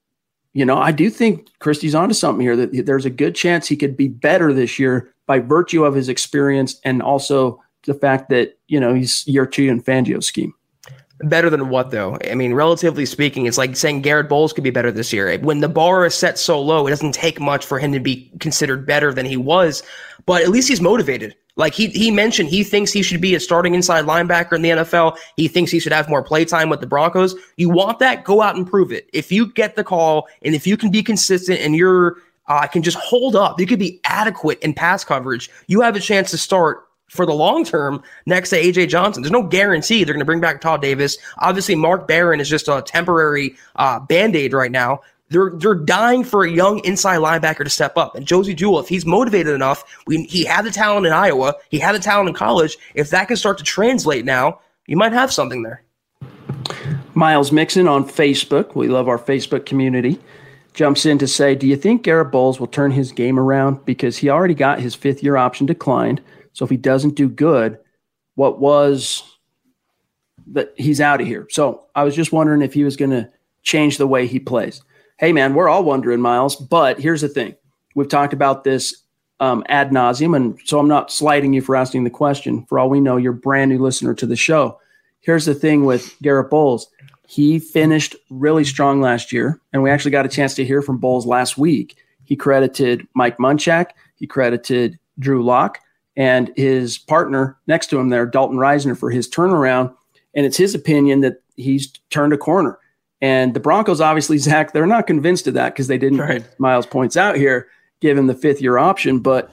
you know, I do think Christy's onto something here, that there's a good chance he could be better this year by virtue of his experience and also the fact that, you know, he's year two in Fangio's scheme. Better than what, though? I mean, relatively speaking, it's like saying Garrett Bowles could be better this year. When the bar is set so low, it doesn't take much for him to be considered better than he was, but at least he's motivated. Like he he mentioned, he thinks he should be a starting inside linebacker in the N F L. He thinks he should have more play time with the Broncos. You want that? Go out and prove it. If you get the call and if you can be consistent and you're uh, can just hold up, you could be adequate in pass coverage, you have a chance to start for the long term next to A J Johnson. There's no guarantee they're going to bring back Todd Davis. Obviously, Mark Barron is just a temporary uh, Band-Aid right now. They're they're dying for a young inside linebacker to step up. And Josey Jewell, if he's motivated enough, we, he had the talent in Iowa, he had the talent in college. If that can start to translate now, you might have something there. Miles Mixon on Facebook, we love our Facebook community, jumps in to say, do you think Garrett Bowles will turn his game around? Because he already got his fifth-year option declined. So if he doesn't do good, what was that he's out of here. So I was just wondering if he was going to change the way he plays. Hey, man, we're all wondering, Miles. But here's the thing. We've talked about this um, ad nauseum, and so I'm not slighting you for asking the question. For all we know, you're a brand new listener to the show. Here's the thing with Garrett Bowles. He finished really strong last year, and we actually got a chance to hear from Bowles last week. He credited Mike Munchak. He credited Drew Lock and his partner next to him there, Dalton Reisner, for his turnaround. And it's his opinion that he's turned a corner. And the Broncos, obviously, Zach, they're not convinced of that because they didn't, right. Miles points out here, give him the fifth-year option. But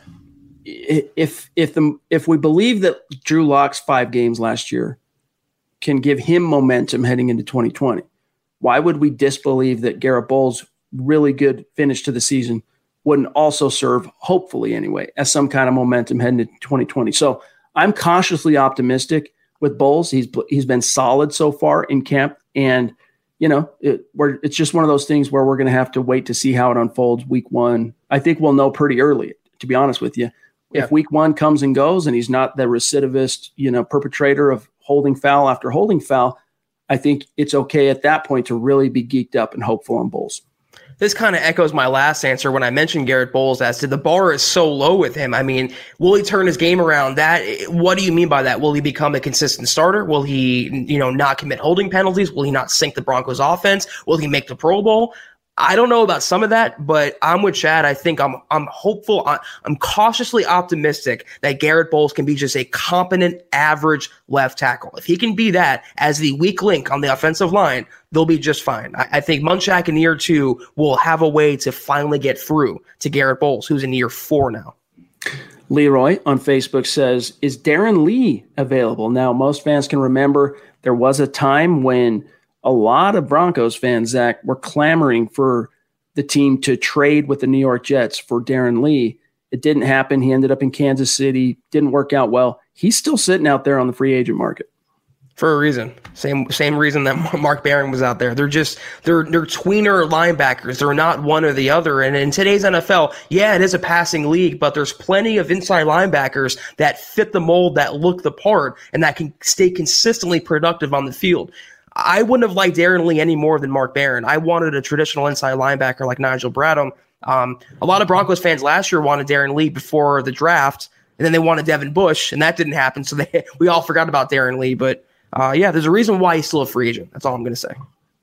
if if the if we believe that Drew Lock's five games last year can give him momentum heading into twenty twenty, why would we disbelieve that Garrett Bowles' really good finish to the season wouldn't also serve, hopefully anyway, as some kind of momentum heading into twenty twenty? So I'm cautiously optimistic with Bowles. He's he's been solid so far in camp, and you know it, we're, it's just one of those things where we're going to have to wait to see how it unfolds week one. I think we'll know pretty early, to be honest with you. Yeah. If week one comes and goes and he's not the recidivist, you know, perpetrator of holding foul after holding foul, I think it's okay at that point to really be geeked up and hopeful on Bowles. This kind of echoes my last answer when I mentioned Garrett Bowles as to the bar is so low with him. I mean, will he turn his game around? That, what do you mean by that? Will he become a consistent starter? Will he, you know, not commit holding penalties? Will he not sink the Broncos offense? Will he make the Pro Bowl? I don't know about some of that, but I'm with Chad. I think I'm I'm hopeful. I'm cautiously optimistic that Garrett Bowles can be just a competent, average left tackle. If he can be that as the weak link on the offensive line, they'll be just fine. I, I think Munchak in year two will have a way to finally get through to Garrett Bowles, who's in year four now. Leroy on Facebook says, is Darren Lee available? Now, most fans can remember there was a time when a lot of Broncos fans, Zach, were clamoring for the team to trade with the New York Jets for Darren Lee. It didn't happen. He ended up in Kansas City. Didn't work out well. He's still sitting out there on the free agent market. For a reason. Same same reason that Mark Barron was out there. They're just, they're they're tweener linebackers. They're not one or the other. And in today's N F L, yeah, it is a passing league, but there's plenty of inside linebackers that fit the mold, that look the part, and that can stay consistently productive on the field. I wouldn't have liked Darren Lee any more than Mark Barron. I wanted a traditional inside linebacker like Nigel Bradham. Um, a lot of Broncos fans last year wanted Darren Lee before the draft, and then they wanted Devin Bush, and that didn't happen. So they, we all forgot about Darren Lee. But uh, yeah, there's a reason why he's still a free agent. That's all I'm going to say.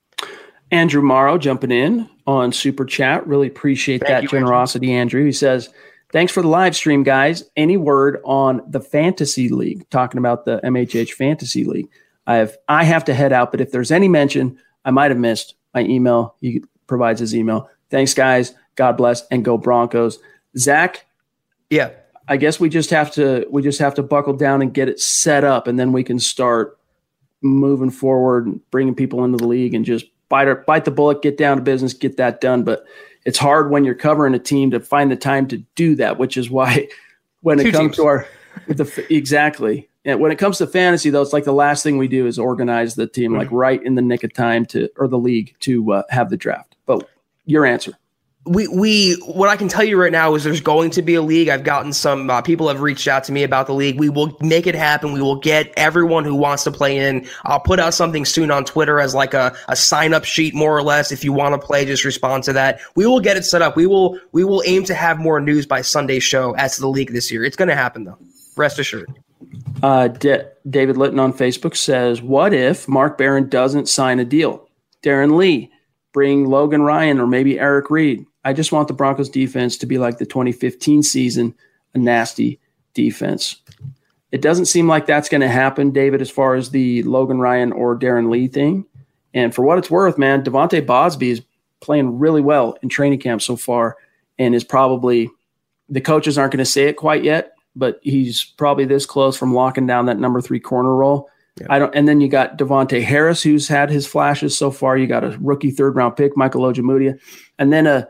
Andrew Morrow jumping in on Super Chat. Really appreciate Thank that you, generosity, Andrew. Andrew. He says, thanks for the live stream, guys. Any word on the Fantasy League? Talking about the M H H Fantasy League. I have I have to head out, but if there's any mention, I might have missed my email. He provides his email. Thanks, guys. God bless, and go Broncos. Zach, yeah, I guess we just have to we just have to buckle down and get it set up, and then we can start moving forward and bringing people into the league and just bite our, bite the bullet, get down to business, get that done. But it's hard when you're covering a team to find the time to do that, which is why when it Two comes teams. to our the exactly. And when it comes to fantasy, though, it's like the last thing we do is organize the team, mm-hmm. like right in the nick of time to, or the league to uh, have the draft. But your answer. We, we, what I can tell you right now is there's going to be a league. I've gotten some uh, people have reached out to me about the league. We will make it happen. We will get everyone who wants to play in. I'll put out something soon on Twitter as like a, a sign up sheet, more or less. If you want to play, just respond to that. We will get it set up. We will, we will aim to have more news by Sunday's show as to the league this year. It's going to happen though. Rest assured. Uh, D- David Litton on Facebook says, what if Mark Barron doesn't sign a deal? Darren Lee, bring Logan Ryan or maybe Eric Reed. I just want the Broncos defense to be like the twenty fifteen season, a nasty defense. It doesn't seem like that's going to happen, David, as far as the Logan Ryan or Darren Lee thing. And for what it's worth, man, Devontae Bosby is playing really well in training camp so far and is probably – the coaches aren't going to say it quite yet, but he's probably this close from locking down that number three corner role. Yeah. I don't, and then you got Devontae Harris, who's had his flashes so far. You got a rookie third round pick, Michael Ojemudia, and then a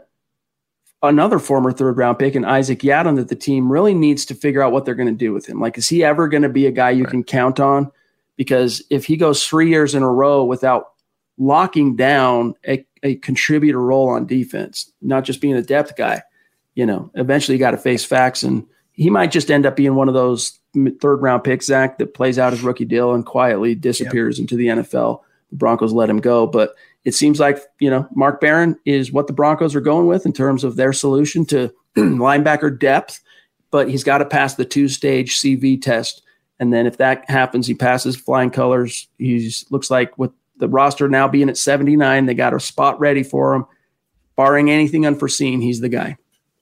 another former third round pick, and Isaac Yiadom, that the team really needs to figure out what they're going to do with him. Like, is he ever going to be a guy you right. can count on? Because if he goes three years in a row without locking down a, a contributor role on defense, not just being a depth guy. You know, eventually you got to face facts, and he might just end up being one of those third round picks, Zach, that plays out his rookie deal and quietly disappears yep. into the N F L. The Broncos let him go. But it seems like, you know, Mark Barron is what the Broncos are going with in terms of their solution to linebacker depth, but he's got to pass the two-stage C V test. And then if that happens, he passes flying colors. He's looks like with the roster now being at seventy-nine, they got a spot ready for him. Barring anything unforeseen, he's the guy.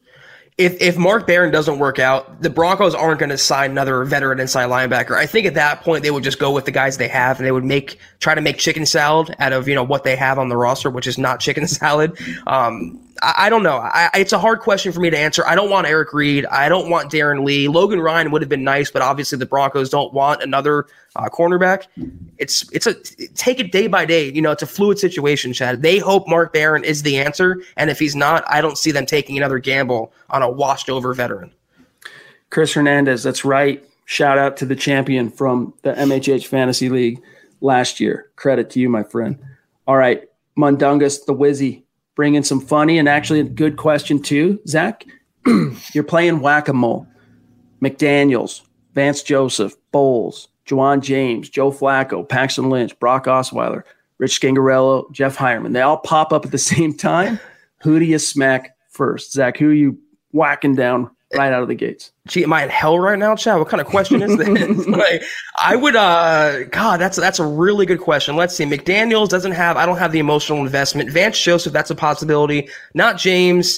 If if Mark Barron doesn't work out, the Broncos aren't going to sign another veteran inside linebacker. I think at that point they would just go with the guys they have, and they would make try to make chicken salad out of, you know, what they have on the roster, which is not chicken salad. Um, I, I don't know. I, it's a hard question for me to answer. I don't want Eric Reed. I don't want Darren Lee. Logan Ryan would have been nice, but obviously the Broncos don't want another uh, cornerback. It's it's a take it day by day. You know, it's a fluid situation, Chad. They hope Mark Barron is the answer, and if he's not, I don't see them taking another gamble on a washed over veteran. Chris Hernandez, that's right. Shout out to the champion from the M H H Fantasy League last year. Credit to you, my friend. All right, Mundungus, the Wizzy, bringing some funny and actually a good question too, Zach. You're playing whack-a-mole. McDaniels, Vance Joseph, Bowles, Juwan James, Joe Flacco, Paxton Lynch, Brock Osweiler, Rich Scangarello, Jeff Hireman. They all pop up at the same time. Who do you smack first? Zach, who are you whacking down right out of the gates? Gee, am I in hell right now, Chad? What kind of question is this? Like, I would, uh, God, that's that's a really good question. Let's see. McDaniels doesn't have, I don't have the emotional investment. Vance Joseph, that's a possibility. Not James,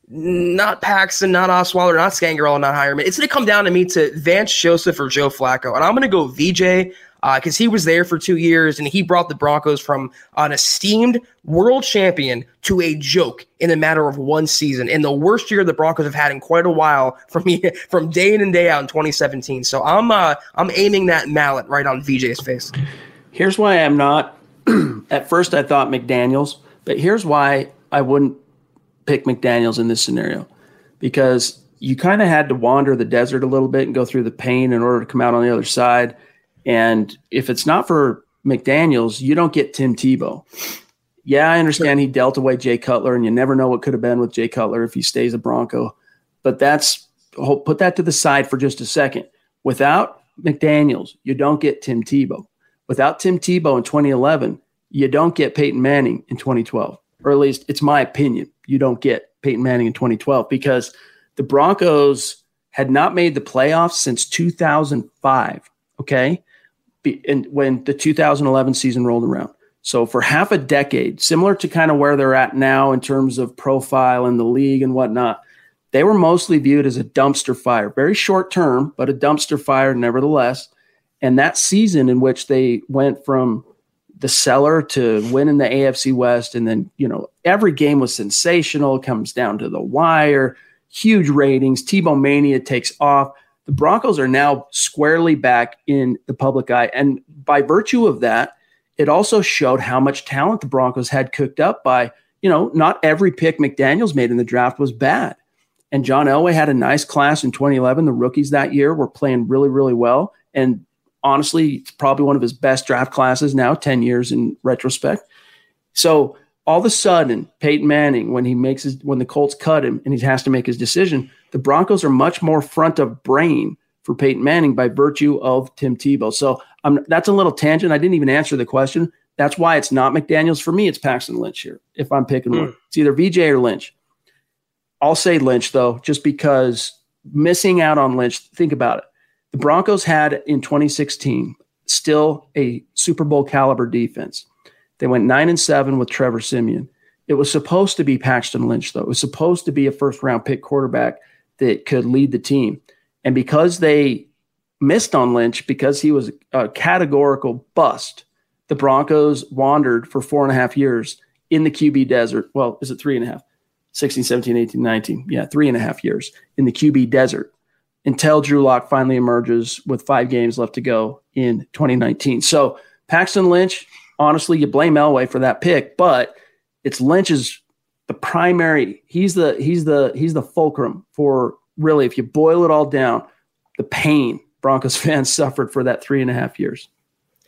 not Paxton, not Osweiler, not Scangarello, not Hireman. It's going to come down to me to Vance Joseph or Joe Flacco. And I'm going to go V J because uh, he was there for two years and he brought the Broncos from an esteemed world champion to a joke in a matter of one season, in the worst year the Broncos have had in quite a while from from day in and day out in twenty seventeen. So I'm uh, I'm aiming that mallet right on V J's face. Here's why I'm not. At first I thought McDaniels, but here's why I wouldn't pick McDaniels in this scenario, because you kind of had to wander the desert a little bit and go through the pain in order to come out on the other side. And if it's not for McDaniels, you don't get Tim Tebow. Yeah, I understand he dealt away Jay Cutler, and you never know what could have been with Jay Cutler if he stays a Bronco. But that's put that to the side for just a second. Without McDaniels, you don't get Tim Tebow. Without Tim Tebow in twenty eleven, you don't get Peyton Manning in twenty twelve. Or at least it's my opinion. You don't get Peyton Manning in twenty twelve because the Broncos had not made the playoffs since two thousand five, okay? Be, and when the two thousand eleven season rolled around. So for half a decade, similar to kind of where they're at now in terms of profile in the league and whatnot, they were mostly viewed as a dumpster fire. Very short term, but a dumpster fire nevertheless. And that season in which they went from the cellar to winning the A F C West, and then, you know, every game was sensational. It comes down to the wire, huge ratings. Tebow Mania takes off. The Broncos are now squarely back in the public eye. And by virtue of that, it also showed how much talent the Broncos had cooked up by, you know, not every pick McDaniels made in the draft was bad. And John Elway had a nice class in twenty eleven. The rookies that year were playing really, really well. And honestly, it's probably one of his best draft classes now, ten years in retrospect. So all of a sudden, Peyton Manning, when he makes his, when the Colts cut him and he has to make his decision, the Broncos are much more front of brain for Peyton Manning by virtue of Tim Tebow. So um, that's a little tangent. I didn't even answer the question. That's why it's not McDaniels. For me, it's Paxton Lynch here. If I'm picking mm. one, it's either V J or Lynch. I'll say Lynch though, just because missing out on Lynch, think about it. The Broncos had in twenty sixteen still a Super Bowl caliber defense. They went nine and seven with Trevor Siemian. It was supposed to be Paxton Lynch, though. It was supposed to be a first round pick quarterback that could lead the team. And because they missed on Lynch, because he was a categorical bust, the Broncos wandered for four and a half years in the Q B desert. Well, is it three and a half? sixteen, seventeen, eighteen, nineteen. Yeah, three and a half years in the Q B desert, until Drew Lock finally emerges with five games left to go in twenty nineteen. So Paxton Lynch, honestly, you blame Elway for that pick, but it's Lynch's the primary. He's the he's the he's the fulcrum for really, if you boil it all down, the pain Broncos fans suffered for that three and a half years.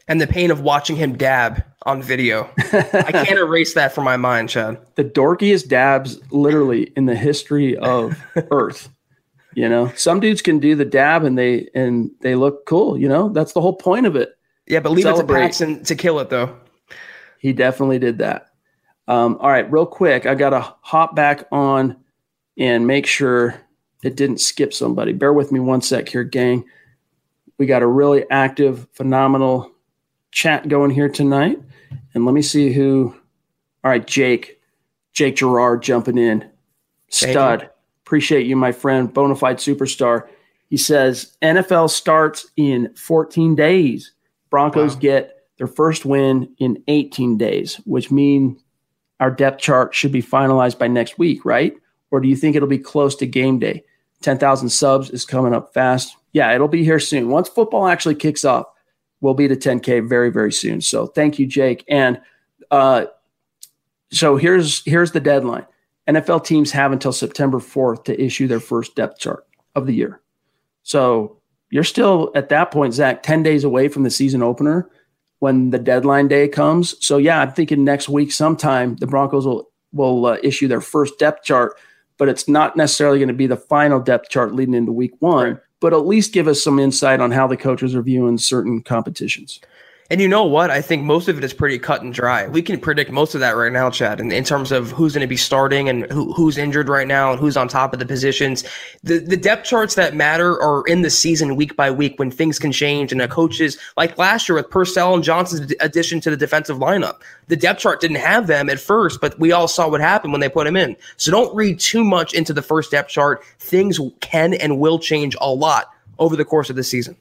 And the pain of watching him dab on video. I can't erase that from my mind, Chad. The dorkiest dabs literally in the history of Earth. You know, some dudes can do the dab and they and they look cool. You know, that's the whole point of it. Yeah, but leave Celebrate. it to Paxton to kill it, though. He definitely did that. Um, all right, real quick, I got to hop back on and make sure it didn't skip somebody. Bear with me one sec here, gang. We got a really active, phenomenal chat going here tonight. And let me see who. All right, Jake. Jake Gerard jumping in. Stud. Appreciate you, my friend. Bonafide superstar. He says, N F L starts in fourteen days. Broncos wow. get their first win in eighteen days, which means our depth chart should be finalized by next week, right? Or do you think it'll be close to game day? ten thousand subs is coming up fast. Yeah, it'll be here soon. Once football actually kicks off, we'll be to ten K very, very soon. So thank you, Jake. And uh, so here's here's the deadline. N F L teams have until September fourth to issue their first depth chart of the year. So you're still at that point, Zach, ten days away from the season opener when the deadline day comes. So, yeah, I'm thinking next week sometime the Broncos will, will uh, issue their first depth chart, but it's not necessarily going to be the final depth chart leading into week one, right. But at least give us some insight on how the coaches are viewing certain competitions. And you know what? I think most of it is pretty cut and dry. We can predict most of that right now, Chad, in, in terms of who's going to be starting and who, who's injured right now and who's on top of the positions. The the depth charts that matter are in the season week by week when things can change. And the coaches, like last year with Purcell and Johnson's addition to the defensive lineup, the depth chart didn't have them at first, but we all saw what happened when they put them in. So don't read too much into the first depth chart. Things can and will change a lot over the course of the season.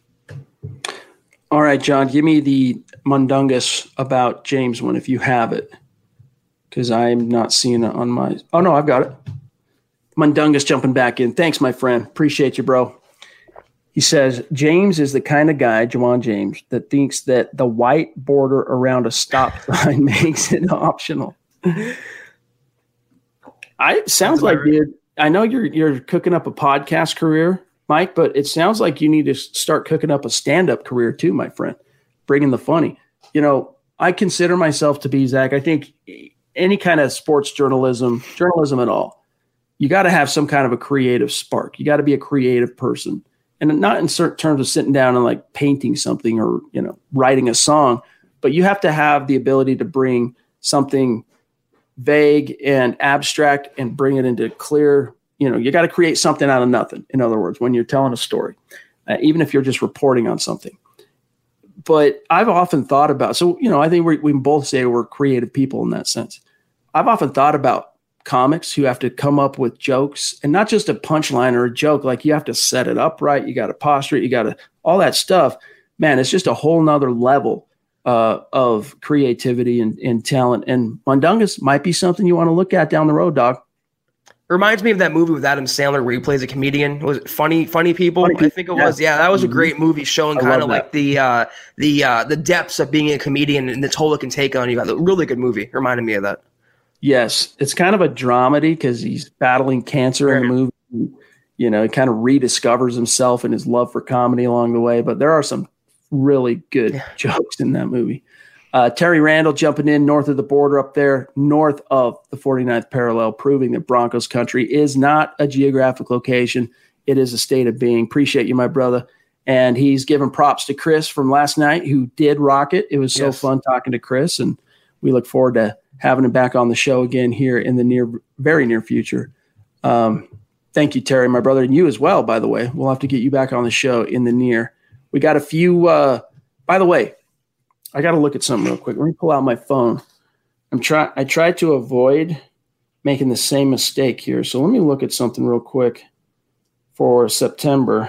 All right, John, give me the Mundungus about James one if you have it, because I'm not seeing it on my – oh, no, I've got it. Mundungus jumping back in. Thanks, my friend. Appreciate you, bro. He says, James is the kind of guy, Juwan James, that thinks that the white border around a stop sign makes it optional. I sounds like, dude, I know you're you're cooking up a podcast career, Mike, but it sounds like you need to start cooking up a stand-up career too, my friend, bringing the funny. You know, I consider myself to be, Zach, I think any kind of sports journalism, journalism at all, you got to have some kind of a creative spark. You got to be a creative person. And not in certain terms of sitting down and like painting something or, you know, writing a song, but you have to have the ability to bring something vague and abstract and bring it into clear. You know, you got to create something out of nothing. In other words, when you're telling a story, uh, even if you're just reporting on something. But I've often thought about, so, you know, I think we we can both say we're creative people in that sense. I've often thought about comics who have to come up with jokes and not just a punchline or a joke. Like you have to set it up right. You got to posture it. You got to, all that stuff, man, it's just a whole nother level uh, of creativity and, and talent. And Mundungus might be something you want to look at down the road, dog. Reminds me of that movie with Adam Sandler where he plays a comedian. Was it Funny Funny People? Funny I think it yeah. was. Yeah, that was a great movie showing kind of like that. the uh, the uh, the depths of being a comedian and the toll it can take on you. A really good movie. Reminded me of that. Yes, it's kind of a dramedy because he's battling cancer right. in the movie. You know, he kind of rediscovers himself and his love for comedy along the way. But there are some really good yeah. jokes in that movie. Uh, Terry Randall jumping in north of the border up there, north of the forty-ninth parallel, proving that Broncos country is not a geographic location. It is a state of being. Appreciate you, my brother. And he's giving props to Chris from last night who did rock it. It was so yes. fun talking to Chris, and we look forward to having him back on the show again here in the near, very near future. Um, thank you, Terry, my brother, and you as well, by the way. We'll have to get you back on the show in the near. We got a few uh, – by the way, I got to look at something real quick. Let me pull out my phone. I'm try. I tried to avoid making the same mistake here. So let me look at something real quick for September.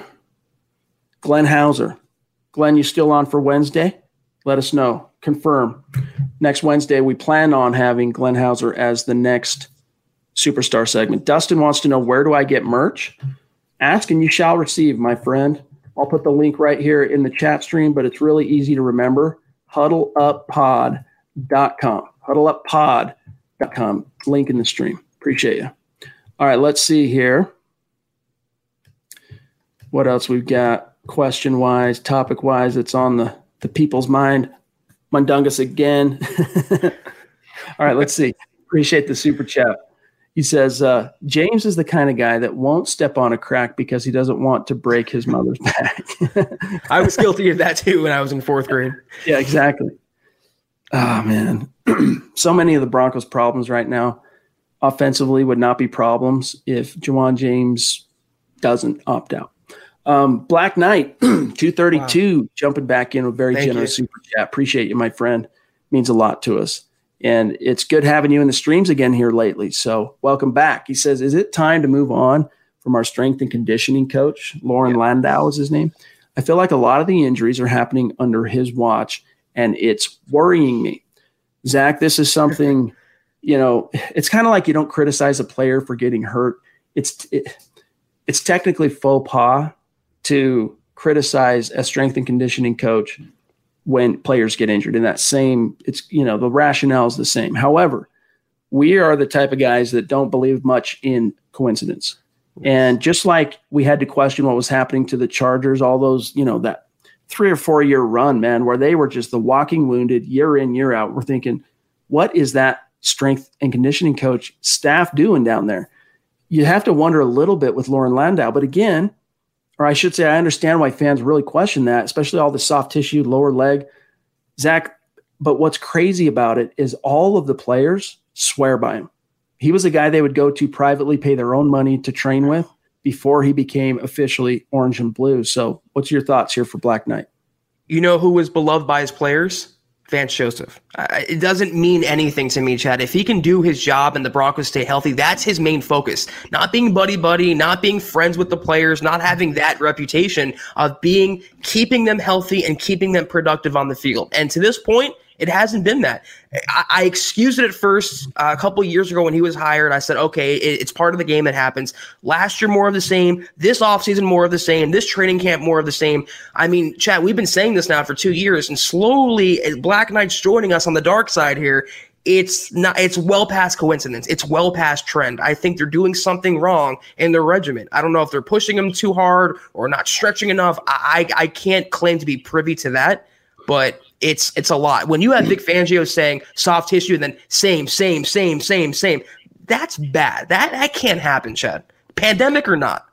Glenn Hauser. Glenn, you still on for Wednesday? Let us know. Confirm. Next Wednesday, we plan on having Glenn Hauser as the next Superstar segment. Dustin wants to know, where do I get merch? Ask and you shall receive, my friend. I'll put the link right here in the chat stream, but it's really easy to remember. huddle up pod dot com. huddle up pod dot com. Link in the stream. Appreciate you. All right, let's see here. What else we've got question-wise, topic-wise that's on the, the people's mind. Mundungus again. All right, let's see. Appreciate the super chat. He says, uh, James is the kind of guy that won't step on a crack because he doesn't want to break his mother's back. I was guilty of that too when I was in fourth grade. Yeah, exactly. Oh, man. So many of the Broncos' problems right now offensively would not be problems if Ja'Wuan James doesn't opt out. Um, Black Knight, two thirty-two, wow. Jumping back in with very Thank generous you. super chat. Appreciate you, my friend. Means a lot to us. And it's good having you in the streams again here lately. So welcome back. He says, is it time to move on from our strength and conditioning coach? Lauren yeah. Landau is his name. I feel like a lot of the injuries are happening under his watch, and it's worrying me. Zach, this is something, you know, it's kind of like you don't criticize a player for getting hurt. It's it, it's technically faux pas to criticize a strength and conditioning coach when players get injured. In that same, it's, you know, the rationale is the same. However, we are the type of guys that don't believe much in coincidence. And just like we had to question what was happening to the Chargers, all those, you know, that three or four year run, man, where they were just the walking wounded year in, year out. We're thinking, what is that strength and conditioning coach staff doing down there? You have to wonder a little bit with Lauren Landau. But again, or I should say, I understand why fans really question that, especially all the soft tissue, lower leg. Zach, but what's crazy about it is all of the players swear by him. He was a guy they would go to privately, pay their own money to train with before he became officially orange and blue. So what's your thoughts here for Black Knight? You know who was beloved by his players? Vance Joseph. Uh, it doesn't mean anything to me, Chad. If he can do his job and the Broncos stay healthy, that's his main focus. Not being buddy-buddy, not being friends with the players, not having that reputation of being, keeping them healthy and keeping them productive on the field. And to this point, it hasn't been that. I, I excused it at first uh, a couple of years ago when he was hired. I said, okay, it, it's part of the game that happens. Last year, more of the same. This offseason, more of the same. This training camp, more of the same. I mean, Chad, we've been saying this now for two years, and slowly, Black Knight's joining us on the dark side here. It's not. It's well past coincidence. It's well past trend. I think they're doing something wrong in their regimen. I don't know if they're pushing them too hard or not stretching enough. I I, I can't claim to be privy to that, but It's it's a lot. When you have Vic Fangio saying soft tissue and then same, same, same, same, same, that's bad. That that can't happen, Chad. Pandemic or not.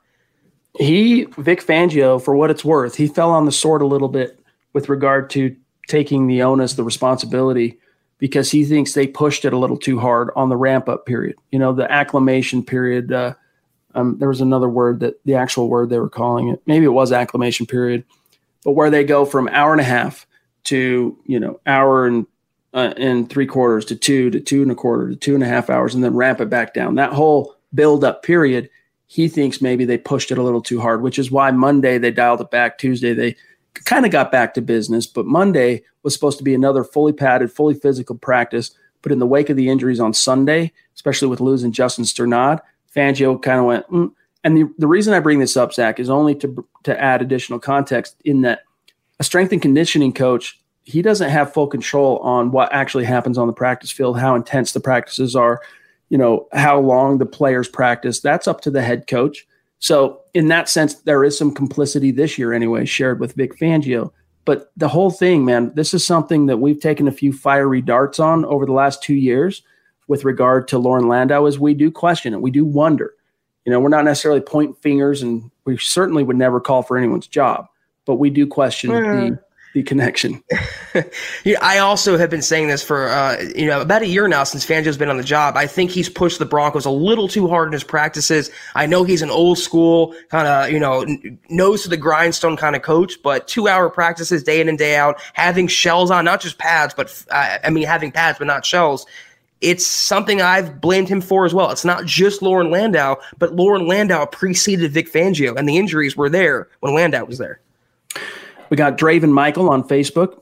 He, Vic Fangio, for what it's worth, he fell on the sword a little bit with regard to taking the onus, the responsibility, because he thinks they pushed it a little too hard on the ramp-up period. You know, the acclimation period. Uh, um, there was another word, that the actual word they were calling it. Maybe it was acclimation period. But where they go from hour and a half to, you know, hour and uh, and three quarters to two to two and a quarter to two and a half hours, and then ramp it back down. That whole build-up period, he thinks maybe they pushed it a little too hard, which is why Monday they dialed it back. Tuesday they kind of got back to business, but Monday was supposed to be another fully padded, fully physical practice. But in the wake of the injuries on Sunday, especially with losing Justin Sternad, Fangio kind of went, mm. and the, the reason I bring this up, Zach, is only to to add additional context in that a strength and conditioning coach, he doesn't have full control on what actually happens on the practice field, how intense the practices are, you know, how long the players practice. That's up to the head coach. So in that sense, there is some complicity this year anyway, shared with Vic Fangio. But the whole thing, man, this is something that we've taken a few fiery darts on over the last two years with regard to Lauren Landau, is we do question it. We do wonder. You know, we're not necessarily pointing fingers, and we certainly would never call for anyone's job. But we do question mm. the the connection. Yeah, I also have been saying this for uh, you know about a year now since Fangio's been on the job. I think he's pushed the Broncos a little too hard in his practices. I know he's an old school kind of you know nose to the grindstone kind of coach, but two hour practices day in and day out, having shells on, not just pads, but uh, I mean having pads but not shells. It's something I've blamed him for as well. It's not just Lauren Landau, but Lauren Landau preceded Vic Fangio, and the injuries were there when Landau was there. We got Draven Michael on Facebook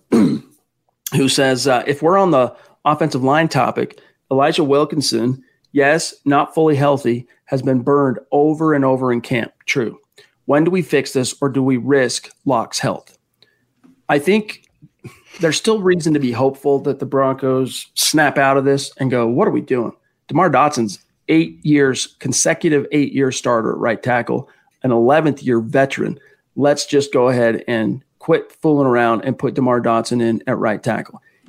who says, uh, if we're on the offensive line topic, Elijah Wilkinson, yes, not fully healthy, has been burned over and over in camp. True. When do we fix this, or do we risk Locke's health? I think there's still reason to be hopeful that the Broncos snap out of this and go, what are we doing? DeMar Dotson's eight years, consecutive eight-year starter at right tackle, an eleventh-year veteran. Let's just go ahead and quit fooling around and put DeMar Dotson in at right tackle.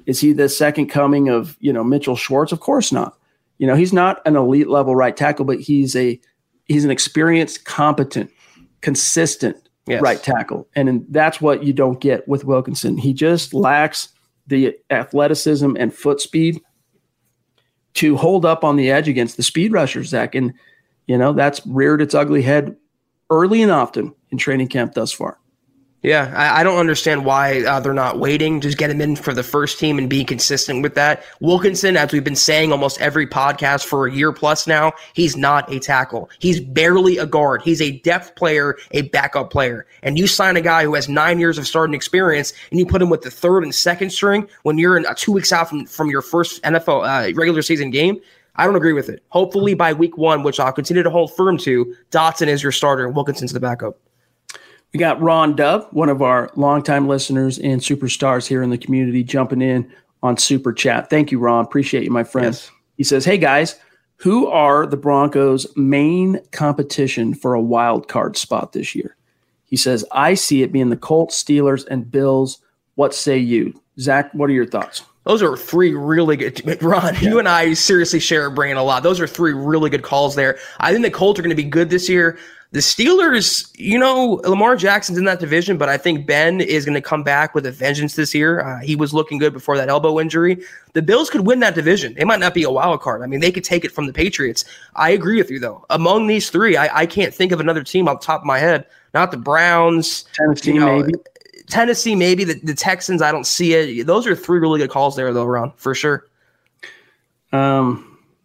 Is he the second coming of, you know, Mitchell Schwartz? Of course not. You know, he's not an elite level right tackle, but he's a he's an experienced, competent, consistent yes. right tackle. And that's what you don't get with Wilkinson. He just lacks the athleticism and foot speed to hold up on the edge against the speed rushers, Zach. And, you know, that's reared its ugly head early and often in training camp thus far. Yeah, I, I don't understand why uh, they're not waiting. Just get him in for the first team and be consistent with that. Wilkinson, as we've been saying almost every podcast for a year plus now, he's not a tackle. He's barely a guard. He's a depth player, a backup player. And you sign a guy who has nine years of starting experience and you put him with the third and second string when you're in uh, two weeks out from, from your first N F L uh, regular season game. I don't agree with it. Hopefully by week one, which I'll continue to hold firm to, Dotson is your starter and Wilkinson's the backup. We got Ron Dove, one of our longtime listeners and superstars here in the community, jumping in on Super Chat. Thank you, Ron. Appreciate you, my friend. Yes. He says, hey, guys, who are the Broncos' main competition for a wild card spot this year? He says, I see it being the Colts, Steelers, and Bills. What say you? Zach, what are your thoughts? Those are three really good – Ron, yeah. you and I seriously share a brain a lot. Those are three really good calls there. I think the Colts are going to be good this year. The Steelers, you know, Lamar Jackson's in that division, but I think Ben is going to come back with a vengeance this year. Uh, he was looking good before that elbow injury. The Bills could win that division. They might not be a wild card. I mean, they could take it from the Patriots. I agree with you, though. Among these three, I, I can't think of another team off the top of my head. Not the Browns. Tennessee, you know, maybe. Tennessee, maybe. The, the Texans, I don't see it. Those are three really good calls there, though, Ron, for sure. Um.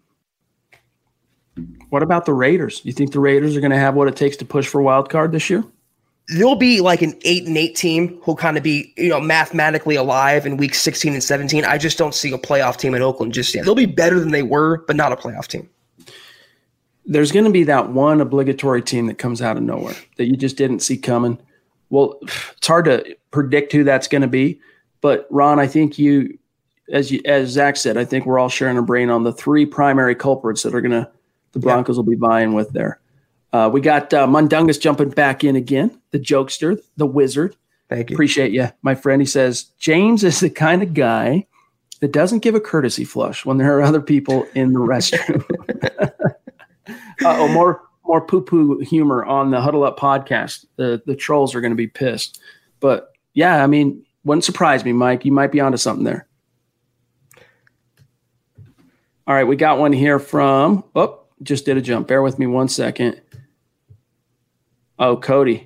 What about the Raiders? You think the Raiders are going to have what it takes to push for a wild card this year? They'll be like an eight and eight team who'll kind of be, you know, mathematically alive in week sixteen and seventeen. I just don't see a playoff team in Oakland just yet. They'll be better than they were, but not a playoff team. There's going to be that one obligatory team that comes out of nowhere that you just didn't see coming. Well, it's hard to predict who that's going to be, but Ron, I think you, as you, as Zach said, I think we're all sharing a brain on the three primary culprits that are going to the Broncos yeah. will be vying with there. Uh, we got uh, Mundungus jumping back in again, the jokester, the wizard. Thank you. Appreciate you, my friend. He says, James is the kind of guy that doesn't give a courtesy flush when there are other people in the restroom. Uh-oh, more more poo-poo humor on the Huddle Up podcast. The, the trolls are going to be pissed. But, yeah, I mean, wouldn't surprise me, Mike. You might be onto something there. All right, we got one here from – oh. Just did a jump. Bear with me one second. Oh, Cody.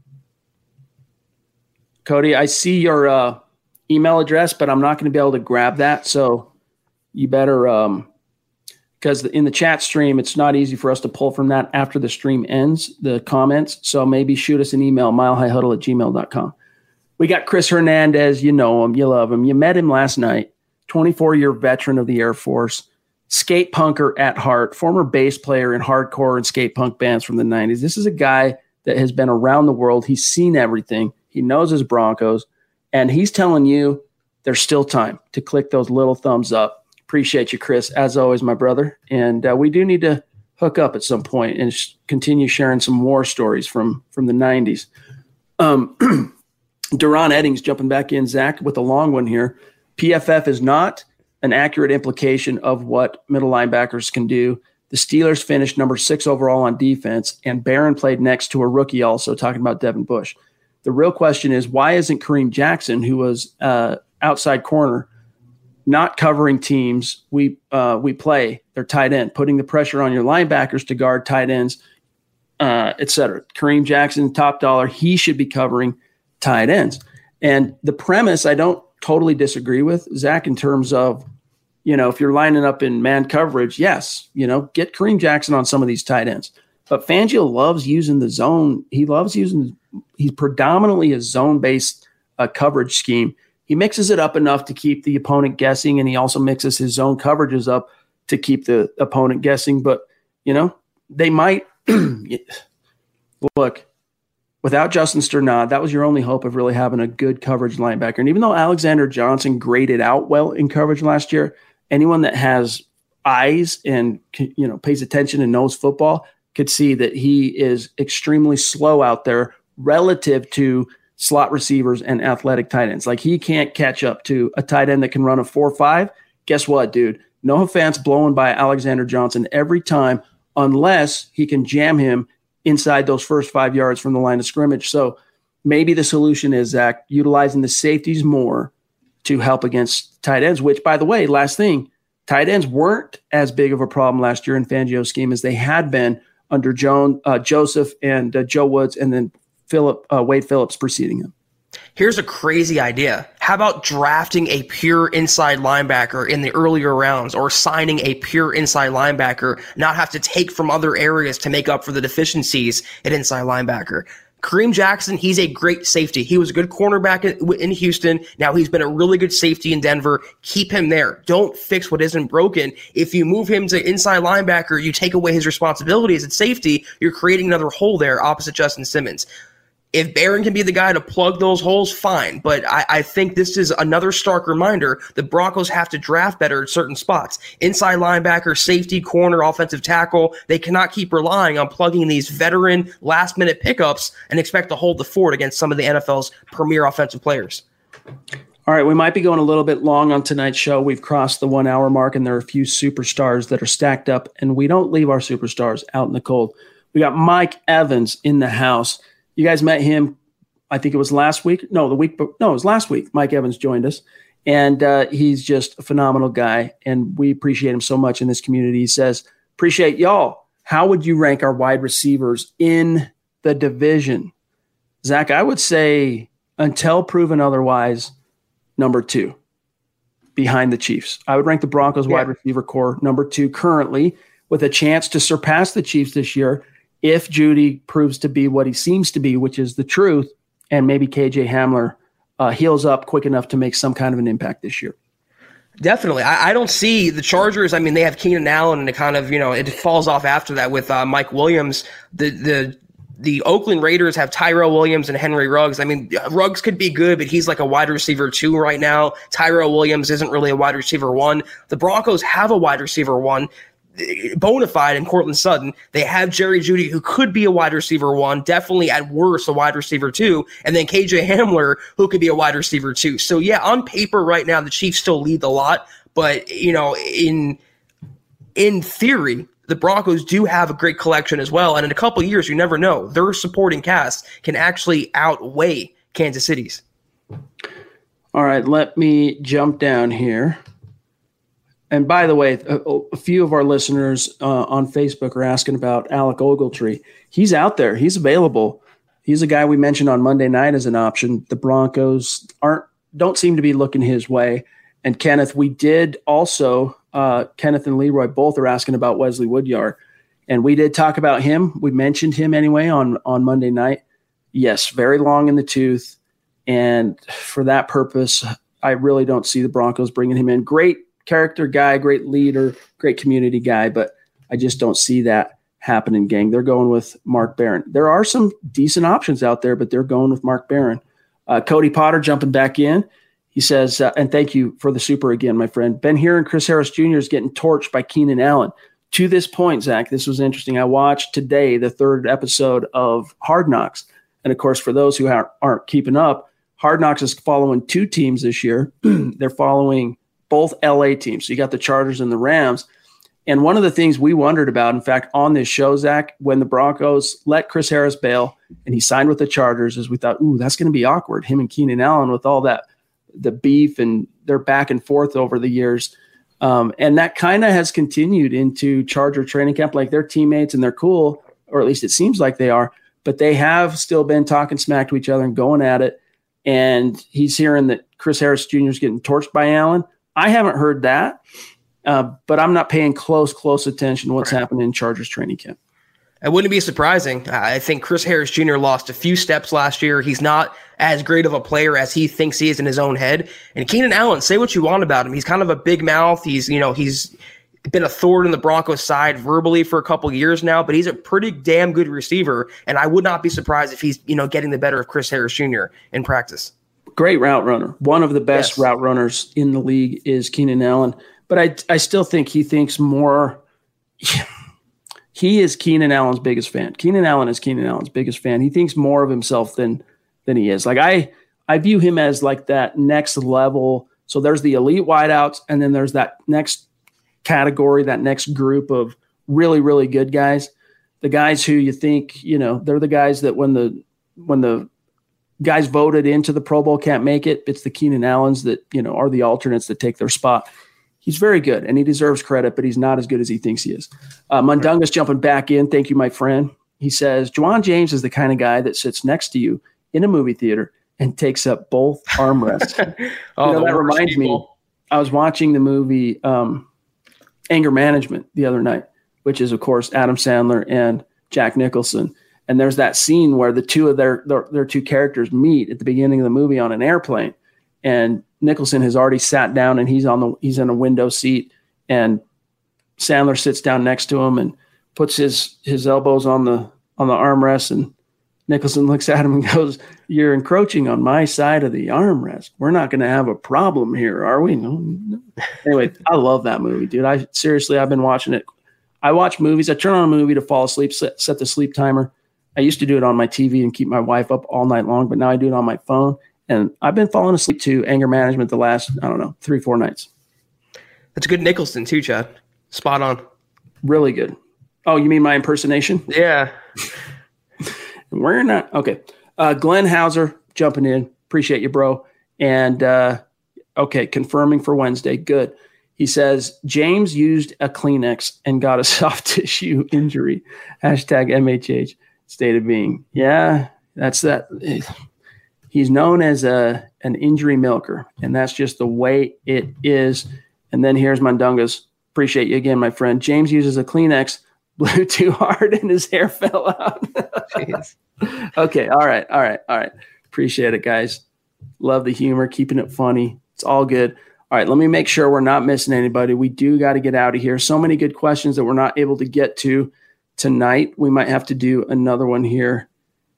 Cody, I see your uh, email address, but I'm not going to be able to grab that. So you better um, – because in the chat stream, it's not easy for us to pull from that after the stream ends, the comments. So maybe shoot us an email, milehighhuddle at gmail dot com. We got Chris Hernandez. You know him. You love him. You met him last night. twenty-four-year veteran of the Air Force. Skate punker at heart, former bass player in hardcore and skate punk bands from the nineties. This is a guy that has been around the world. He's seen everything. He knows his Broncos, and he's telling you there's still time to click those little thumbs up. Appreciate you, Chris, as always, my brother. And uh, we do need to hook up at some point and sh- continue sharing some war stories from, from the nineties. Um, Duron Eddings jumping back in, Zach, with a long one here. P F F is not an accurate implication of what middle linebackers can do. The Steelers finished number six overall on defense, and Barron played next to a rookie also, talking about Devin Bush. The real question is, why isn't Kareem Jackson, who was uh, outside corner, not covering teams we uh, we play, their tight end, putting the pressure on your linebackers to guard tight ends, uh, et cetera. Kareem Jackson, top dollar, he should be covering tight ends. And the premise I don't totally disagree with, Zach, in terms of, you know, if you're lining up in man coverage, yes, you know, get Kareem Jackson on some of these tight ends. But Fangio loves using the zone. He loves using, he's predominantly a zone-based uh, coverage scheme. He mixes it up enough to keep the opponent guessing, and he also mixes his zone coverages up to keep the opponent guessing. But, you know, they might look, without Justin Sternad, that was your only hope of really having a good coverage linebacker. And even though Alexander Johnson graded out well in coverage last year, anyone that has eyes and, you know, pays attention and knows football could see that he is extremely slow out there relative to slot receivers and athletic tight ends. Like he can't catch up to a tight end that can run a four five. Guess what, dude? Noah Fant's blowing by Alexander Johnson every time unless he can jam him inside those first five yards from the line of scrimmage. So maybe the solution is, Zach, utilizing the safeties more to help against tight ends, which, by the way, last thing, tight ends weren't as big of a problem last year in Fangio's scheme as they had been under Joan, uh, Joseph and uh, Joe Woods, and then Philip uh, Wade Phillips preceding him. Here's a crazy idea. How about drafting a pure inside linebacker in the earlier rounds, or signing a pure inside linebacker, not have to take from other areas to make up for the deficiencies at inside linebacker? Kareem Jackson, he's a great safety. He was a good cornerback in, in Houston. Now he's been a really good safety in Denver. Keep him there. Don't fix what isn't broken. If you move him to inside linebacker, you take away his responsibilities at safety, you're creating another hole there opposite Justin Simmons. If Barron can be the guy to plug those holes, fine. But I, I think this is another stark reminder the Broncos have to draft better at certain spots. Inside linebacker, safety, corner, offensive tackle. They cannot keep relying on plugging these veteran last-minute pickups and expect to hold the fort against some of the N F L's premier offensive players. All right, we might be going a little bit long on tonight's show. We've crossed the one-hour mark, and there are a few superstars that are stacked up, and we don't leave our superstars out in the cold. We got Mike Evans in the house. You guys met him, I think it was last week. No, the week, no, it was last week. Mike Evans joined us, and uh, he's just a phenomenal guy, and we appreciate him so much in this community. He says, appreciate y'all. How would you rank our wide receivers in the division? Zach, I would say, until proven otherwise, number two, behind the Chiefs. I would rank the Broncos yeah. wide receiver core number two currently, with a chance to surpass the Chiefs this year if Judy proves to be what he seems to be, which is the truth, and maybe K J Hamler uh, heals up quick enough to make some kind of an impact this year. Definitely. I, I don't see the Chargers. I mean, they have Keenan Allen, and it kind of, you know, it falls off after that with uh, Mike Williams. The the the Oakland Raiders have Tyrell Williams and Henry Ruggs. I mean, Ruggs could be good, but he's like a wide receiver two right now. Tyrell Williams isn't really a wide receiver one. The Broncos have a wide receiver one, bona fide, in Courtland Sutton. They have Jerry Jeudy, who could be a wide receiver one, definitely at worst a wide receiver two, and then K J Hamler, who could be a wide receiver two. So yeah, on paper right now, the Chiefs still lead the lot, but you know, in in theory, the Broncos do have a great collection as well, and in a couple of years, you never know, their supporting cast can actually outweigh Kansas City's. All right, let me jump down here. And by the way, a, a few of our listeners uh, on Facebook are asking about Alec Ogletree. He's out there. He's available. He's a guy we mentioned on Monday night as an option. The Broncos aren't don't seem to be looking his way. And Kenneth, we did also, uh, Kenneth and Leroy both are asking about Wesley Woodyard. And we did talk about him. We mentioned him anyway on, on Monday night. Yes, very long in the tooth. And for that purpose, I really don't see the Broncos bringing him in. Great character guy, great leader, great community guy, but I just don't see that happening, gang. They're going with Mark Barron. There are some decent options out there, but they're going with Mark Barron. Uh, Cody Potter jumping back in. He says, uh, and thank you for the super again, my friend. Ben Here and Chris Harris Junior is getting torched by Keenan Allen. To this point, Zach, this was interesting. I watched today the third episode of Hard Knocks. And of course, for those who aren't, aren't keeping up, Hard Knocks is following two teams this year. They're following both L A teams. So you got the Chargers and the Rams. And one of the things we wondered about, in fact, on this show, Zach, when the Broncos let Chris Harris bail and he signed with the Chargers, is we thought, ooh, that's going to be awkward. Him and Keenan Allen with all that, the beef and their back and forth over the years. Um, and that kind of has continued into Charger training camp. Like, they're teammates and they're cool, or at least it seems like they are, but they have still been talking smack to each other and going at it. And he's hearing that Chris Harris Junior is getting torched by Allen. I haven't heard that, uh, but I'm not paying close, close attention to what's right. happening in Chargers training camp. It wouldn't be surprising. I think Chris Harris Junior lost a few steps last year. He's not as great of a player as he thinks he is in his own head. And Keenan Allen, say what you want about him. He's kind of a big mouth. He's, you know, he's been a thorn in the Broncos side verbally for a couple years now, but he's a pretty damn good receiver. And I would not be surprised if he's, you know, getting the better of Chris Harris Junior in practice. Great route runner. One of the best yes. route runners in the league is Keenan Allen. But I I still think he thinks more – he is Keenan Allen's biggest fan. Keenan Allen is Keenan Allen's biggest fan. He thinks more of himself than than he is. Like I, I view him as like that next level. So there's the elite wideouts, and then there's that next category, that next group of really, really good guys. The guys who you think, you know, they're the guys that when the when the guys voted into the Pro Bowl can't make it, it's the Keenan Allens that, you know, are the alternates that take their spot. He's very good, and he deserves credit, but he's not as good as he thinks he is. Uh, Mundungus jumping back in. Thank you, my friend. He says, Juwan James is the kind of guy that sits next to you in a movie theater and takes up both armrests. oh, you know, that reminds people. me, I was watching the movie um, Anger Management the other night, which is, of course, Adam Sandler and Jack Nicholson. And there's that scene where the two of their, their, their two characters meet at the beginning of the movie on an airplane. And Nicholson has already sat down and he's on the he's in a window seat, and Sandler sits down next to him and puts his his elbows on the on the armrest, and Nicholson looks at him and goes, "You're encroaching on my side of the armrest. We're not going to have a problem here, are we?" No, no. Anyway, I love that movie, dude. I seriously, I've been watching it. I watch movies. I turn on a movie to fall asleep, set, set the sleep timer. I used to do it on my T V and keep my wife up all night long, but now I do it on my phone. And I've been falling asleep to Anger Management the last, I don't know, three, four nights. That's good Nicholson too, Chad. Spot on. Really good. Oh, you mean my impersonation? Yeah. We're not. Okay. Uh, Glenn Hauser jumping in. Appreciate you, bro. And, uh, okay, confirming for Wednesday. Good. He says, James used a Kleenex and got a soft tissue injury. Hashtag M H H. State of being. Yeah, that's that. He's known as a an injury milker, and that's just the way it is. And then here's Mundungus. Appreciate you again, my friend. James uses a Kleenex, blew too hard, and his hair fell out. Okay, all right, all right, all right. Appreciate it, guys. Love the humor, keeping it funny. It's all good. All right, let me make sure we're not missing anybody. We do got to get out of here. So many good questions that we're not able to get to tonight. We might have to do another one here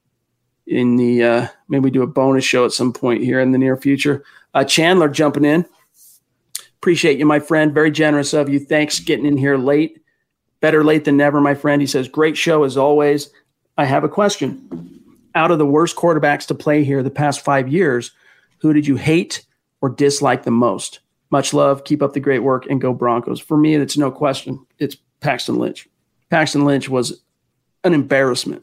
in the uh, maybe do a bonus show at some point here in the near future. Uh, Chandler jumping in. Appreciate you, my friend. Very generous of you. Thanks getting in here late. Better late than never, my friend. He says, great show as always. I have a question. Out of the worst quarterbacks to play here the past five years, who did you hate or dislike the most? Much love. Keep up the great work and go Broncos. For me, it's no question. It's Paxton Lynch. Paxton Lynch was an embarrassment.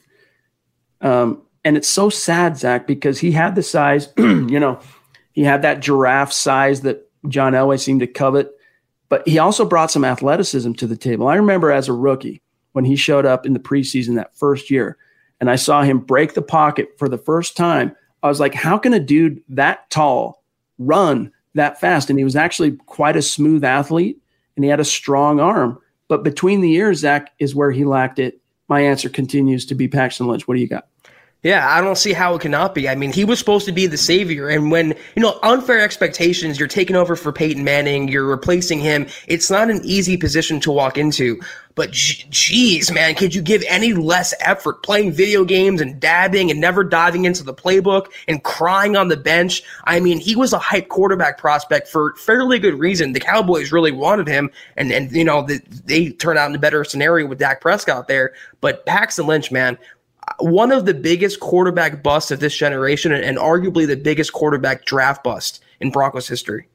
Um, And it's so sad, Zach, because he had the size, you know, he had that giraffe size that John Elway seemed to covet, but he also brought some athleticism to the table. I remember as a rookie when he showed up in the preseason that first year, and I saw him break the pocket for the first time. I was like, how can a dude that tall run that fast? And he was actually quite a smooth athlete, and he had a strong arm. But between the years, Zach, is where he lacked it. My answer continues to be Paxton Lynch. What do you got? Yeah, I don't see how it cannot be. I mean, he was supposed to be the savior. And when, you know, unfair expectations, you're taking over for Peyton Manning, you're replacing him. It's not an easy position to walk into. But geez, man, could you give any less effort playing video games and dabbing and never diving into the playbook and crying on the bench? I mean, he was a hype quarterback prospect for fairly good reason. The Cowboys really wanted him, and, and you know, the, they turned out in a better scenario with Dak Prescott there. But Paxton Lynch, man, one of the biggest quarterback busts of this generation, and arguably the biggest quarterback draft bust in Broncos history.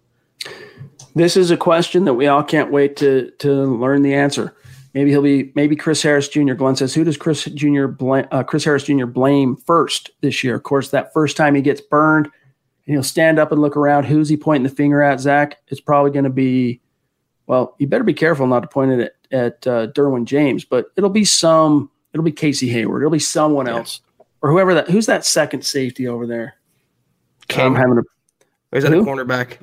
This is a question that we all can't wait to to learn the answer. Maybe he'll be maybe Chris Harris Junior Glenn says, who does Chris Junior blame, uh, Chris Harris Junior blame first this year? Of course, that first time he gets burned, and he'll stand up and look around. Who's he pointing the finger at, Zach? It's probably going to be, well, you better be careful not to point it at, at uh, Derwin James, but it'll be some. It'll be Casey Hayward. It'll be someone else, yeah. Or whoever that. Who's that second safety over there? King. I'm having a. Or is that who? A cornerback?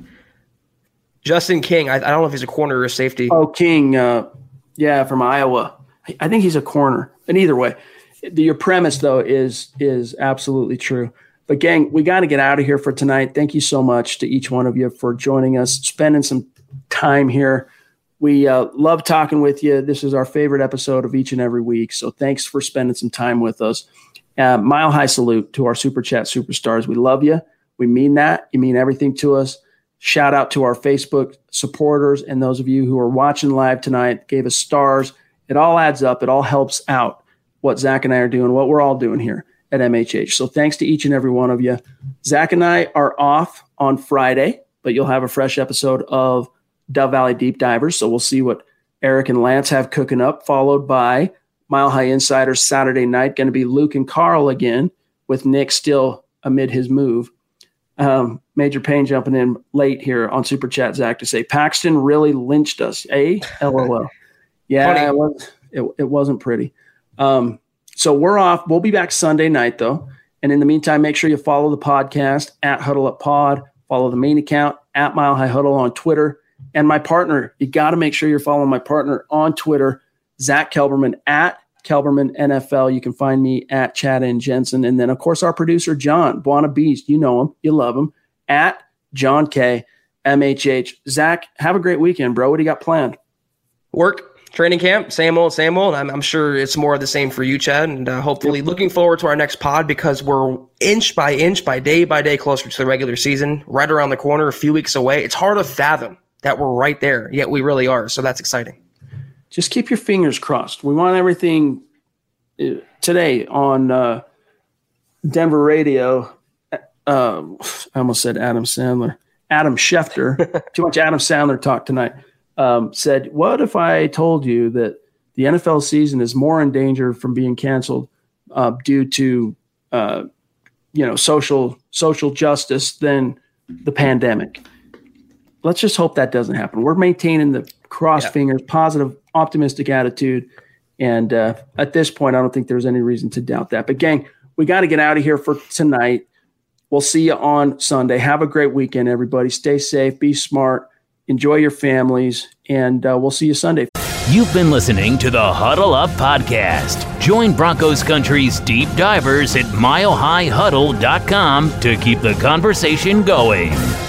Justin King. I, I don't know if he's a corner or a safety. Oh, King. Uh, yeah, from Iowa. I think he's a corner. And either way, the, your premise though is is absolutely true. But gang, we got to get out of here for tonight. Thank you so much to each one of you for joining us, spending some time here. We uh, love talking with you. This is our favorite episode of each and every week. So thanks for spending some time with us. Uh, mile high salute to our Super Chat superstars. We love you. We mean that. You mean everything to us. Shout out to our Facebook supporters and those of you who are watching live tonight, gave us stars. It all adds up. It all helps out what Zach and I are doing, what we're all doing here. at M H H. So thanks to each and every one of you. Zach and I are off on Friday, but you'll have a fresh episode of Dove Valley Deep Divers. So we'll see what Eric and Lance have cooking up, followed by Mile High Insiders Saturday night. Going to be Luke and Carl again, with Nick still amid his move. Um, Major Payne jumping in late here on Super Chat, Zach, to say Paxton really lynched us. Eh? LOL. Yeah, it, was, it, it wasn't pretty. Um, so we're off. We'll be back Sunday night, though. And in the meantime, make sure you follow the podcast at Huddle Up Pod. Follow the main account at Mile High Huddle on Twitter. And my partner, you got to make sure you're following my partner on Twitter, Zach Kelberman, at Kelberman N F L. You can find me at Chad and Jensen. And then, of course, our producer, John, Buona Beast. You know him. You love him. At John K, M H H. Zach, have a great weekend, bro. What do you got planned? Work, training camp, same old, same old. I'm, I'm sure it's more of the same for you, Chad. And uh, hopefully looking forward to our next pod, because we're inch by inch, by day by day closer to the regular season, right around the corner, a few weeks away. It's hard to fathom that we're right there, yet we really are. So that's exciting. Just keep your fingers crossed. We want everything uh, today on uh, Denver radio. Uh, I almost said Adam Sandler. Adam Schefter. Too much Adam Sandler talk tonight. Um, said, what if I told you that the N F L season is more in danger from being canceled uh, due to uh, you know social social justice than the pandemic? Let's just hope that doesn't happen. We're maintaining the cross yeah. fingers, positive, optimistic attitude. And uh, at this point, I don't think there's any reason to doubt that. But gang, we got to get out of here for tonight. We'll see you on Sunday. Have a great weekend, everybody. Stay safe, be smart, enjoy your families, and uh, we'll see you Sunday. You've been listening to the Huddle Up Podcast. Join Broncos Country's deep divers at mile high huddle dot com to keep the conversation going.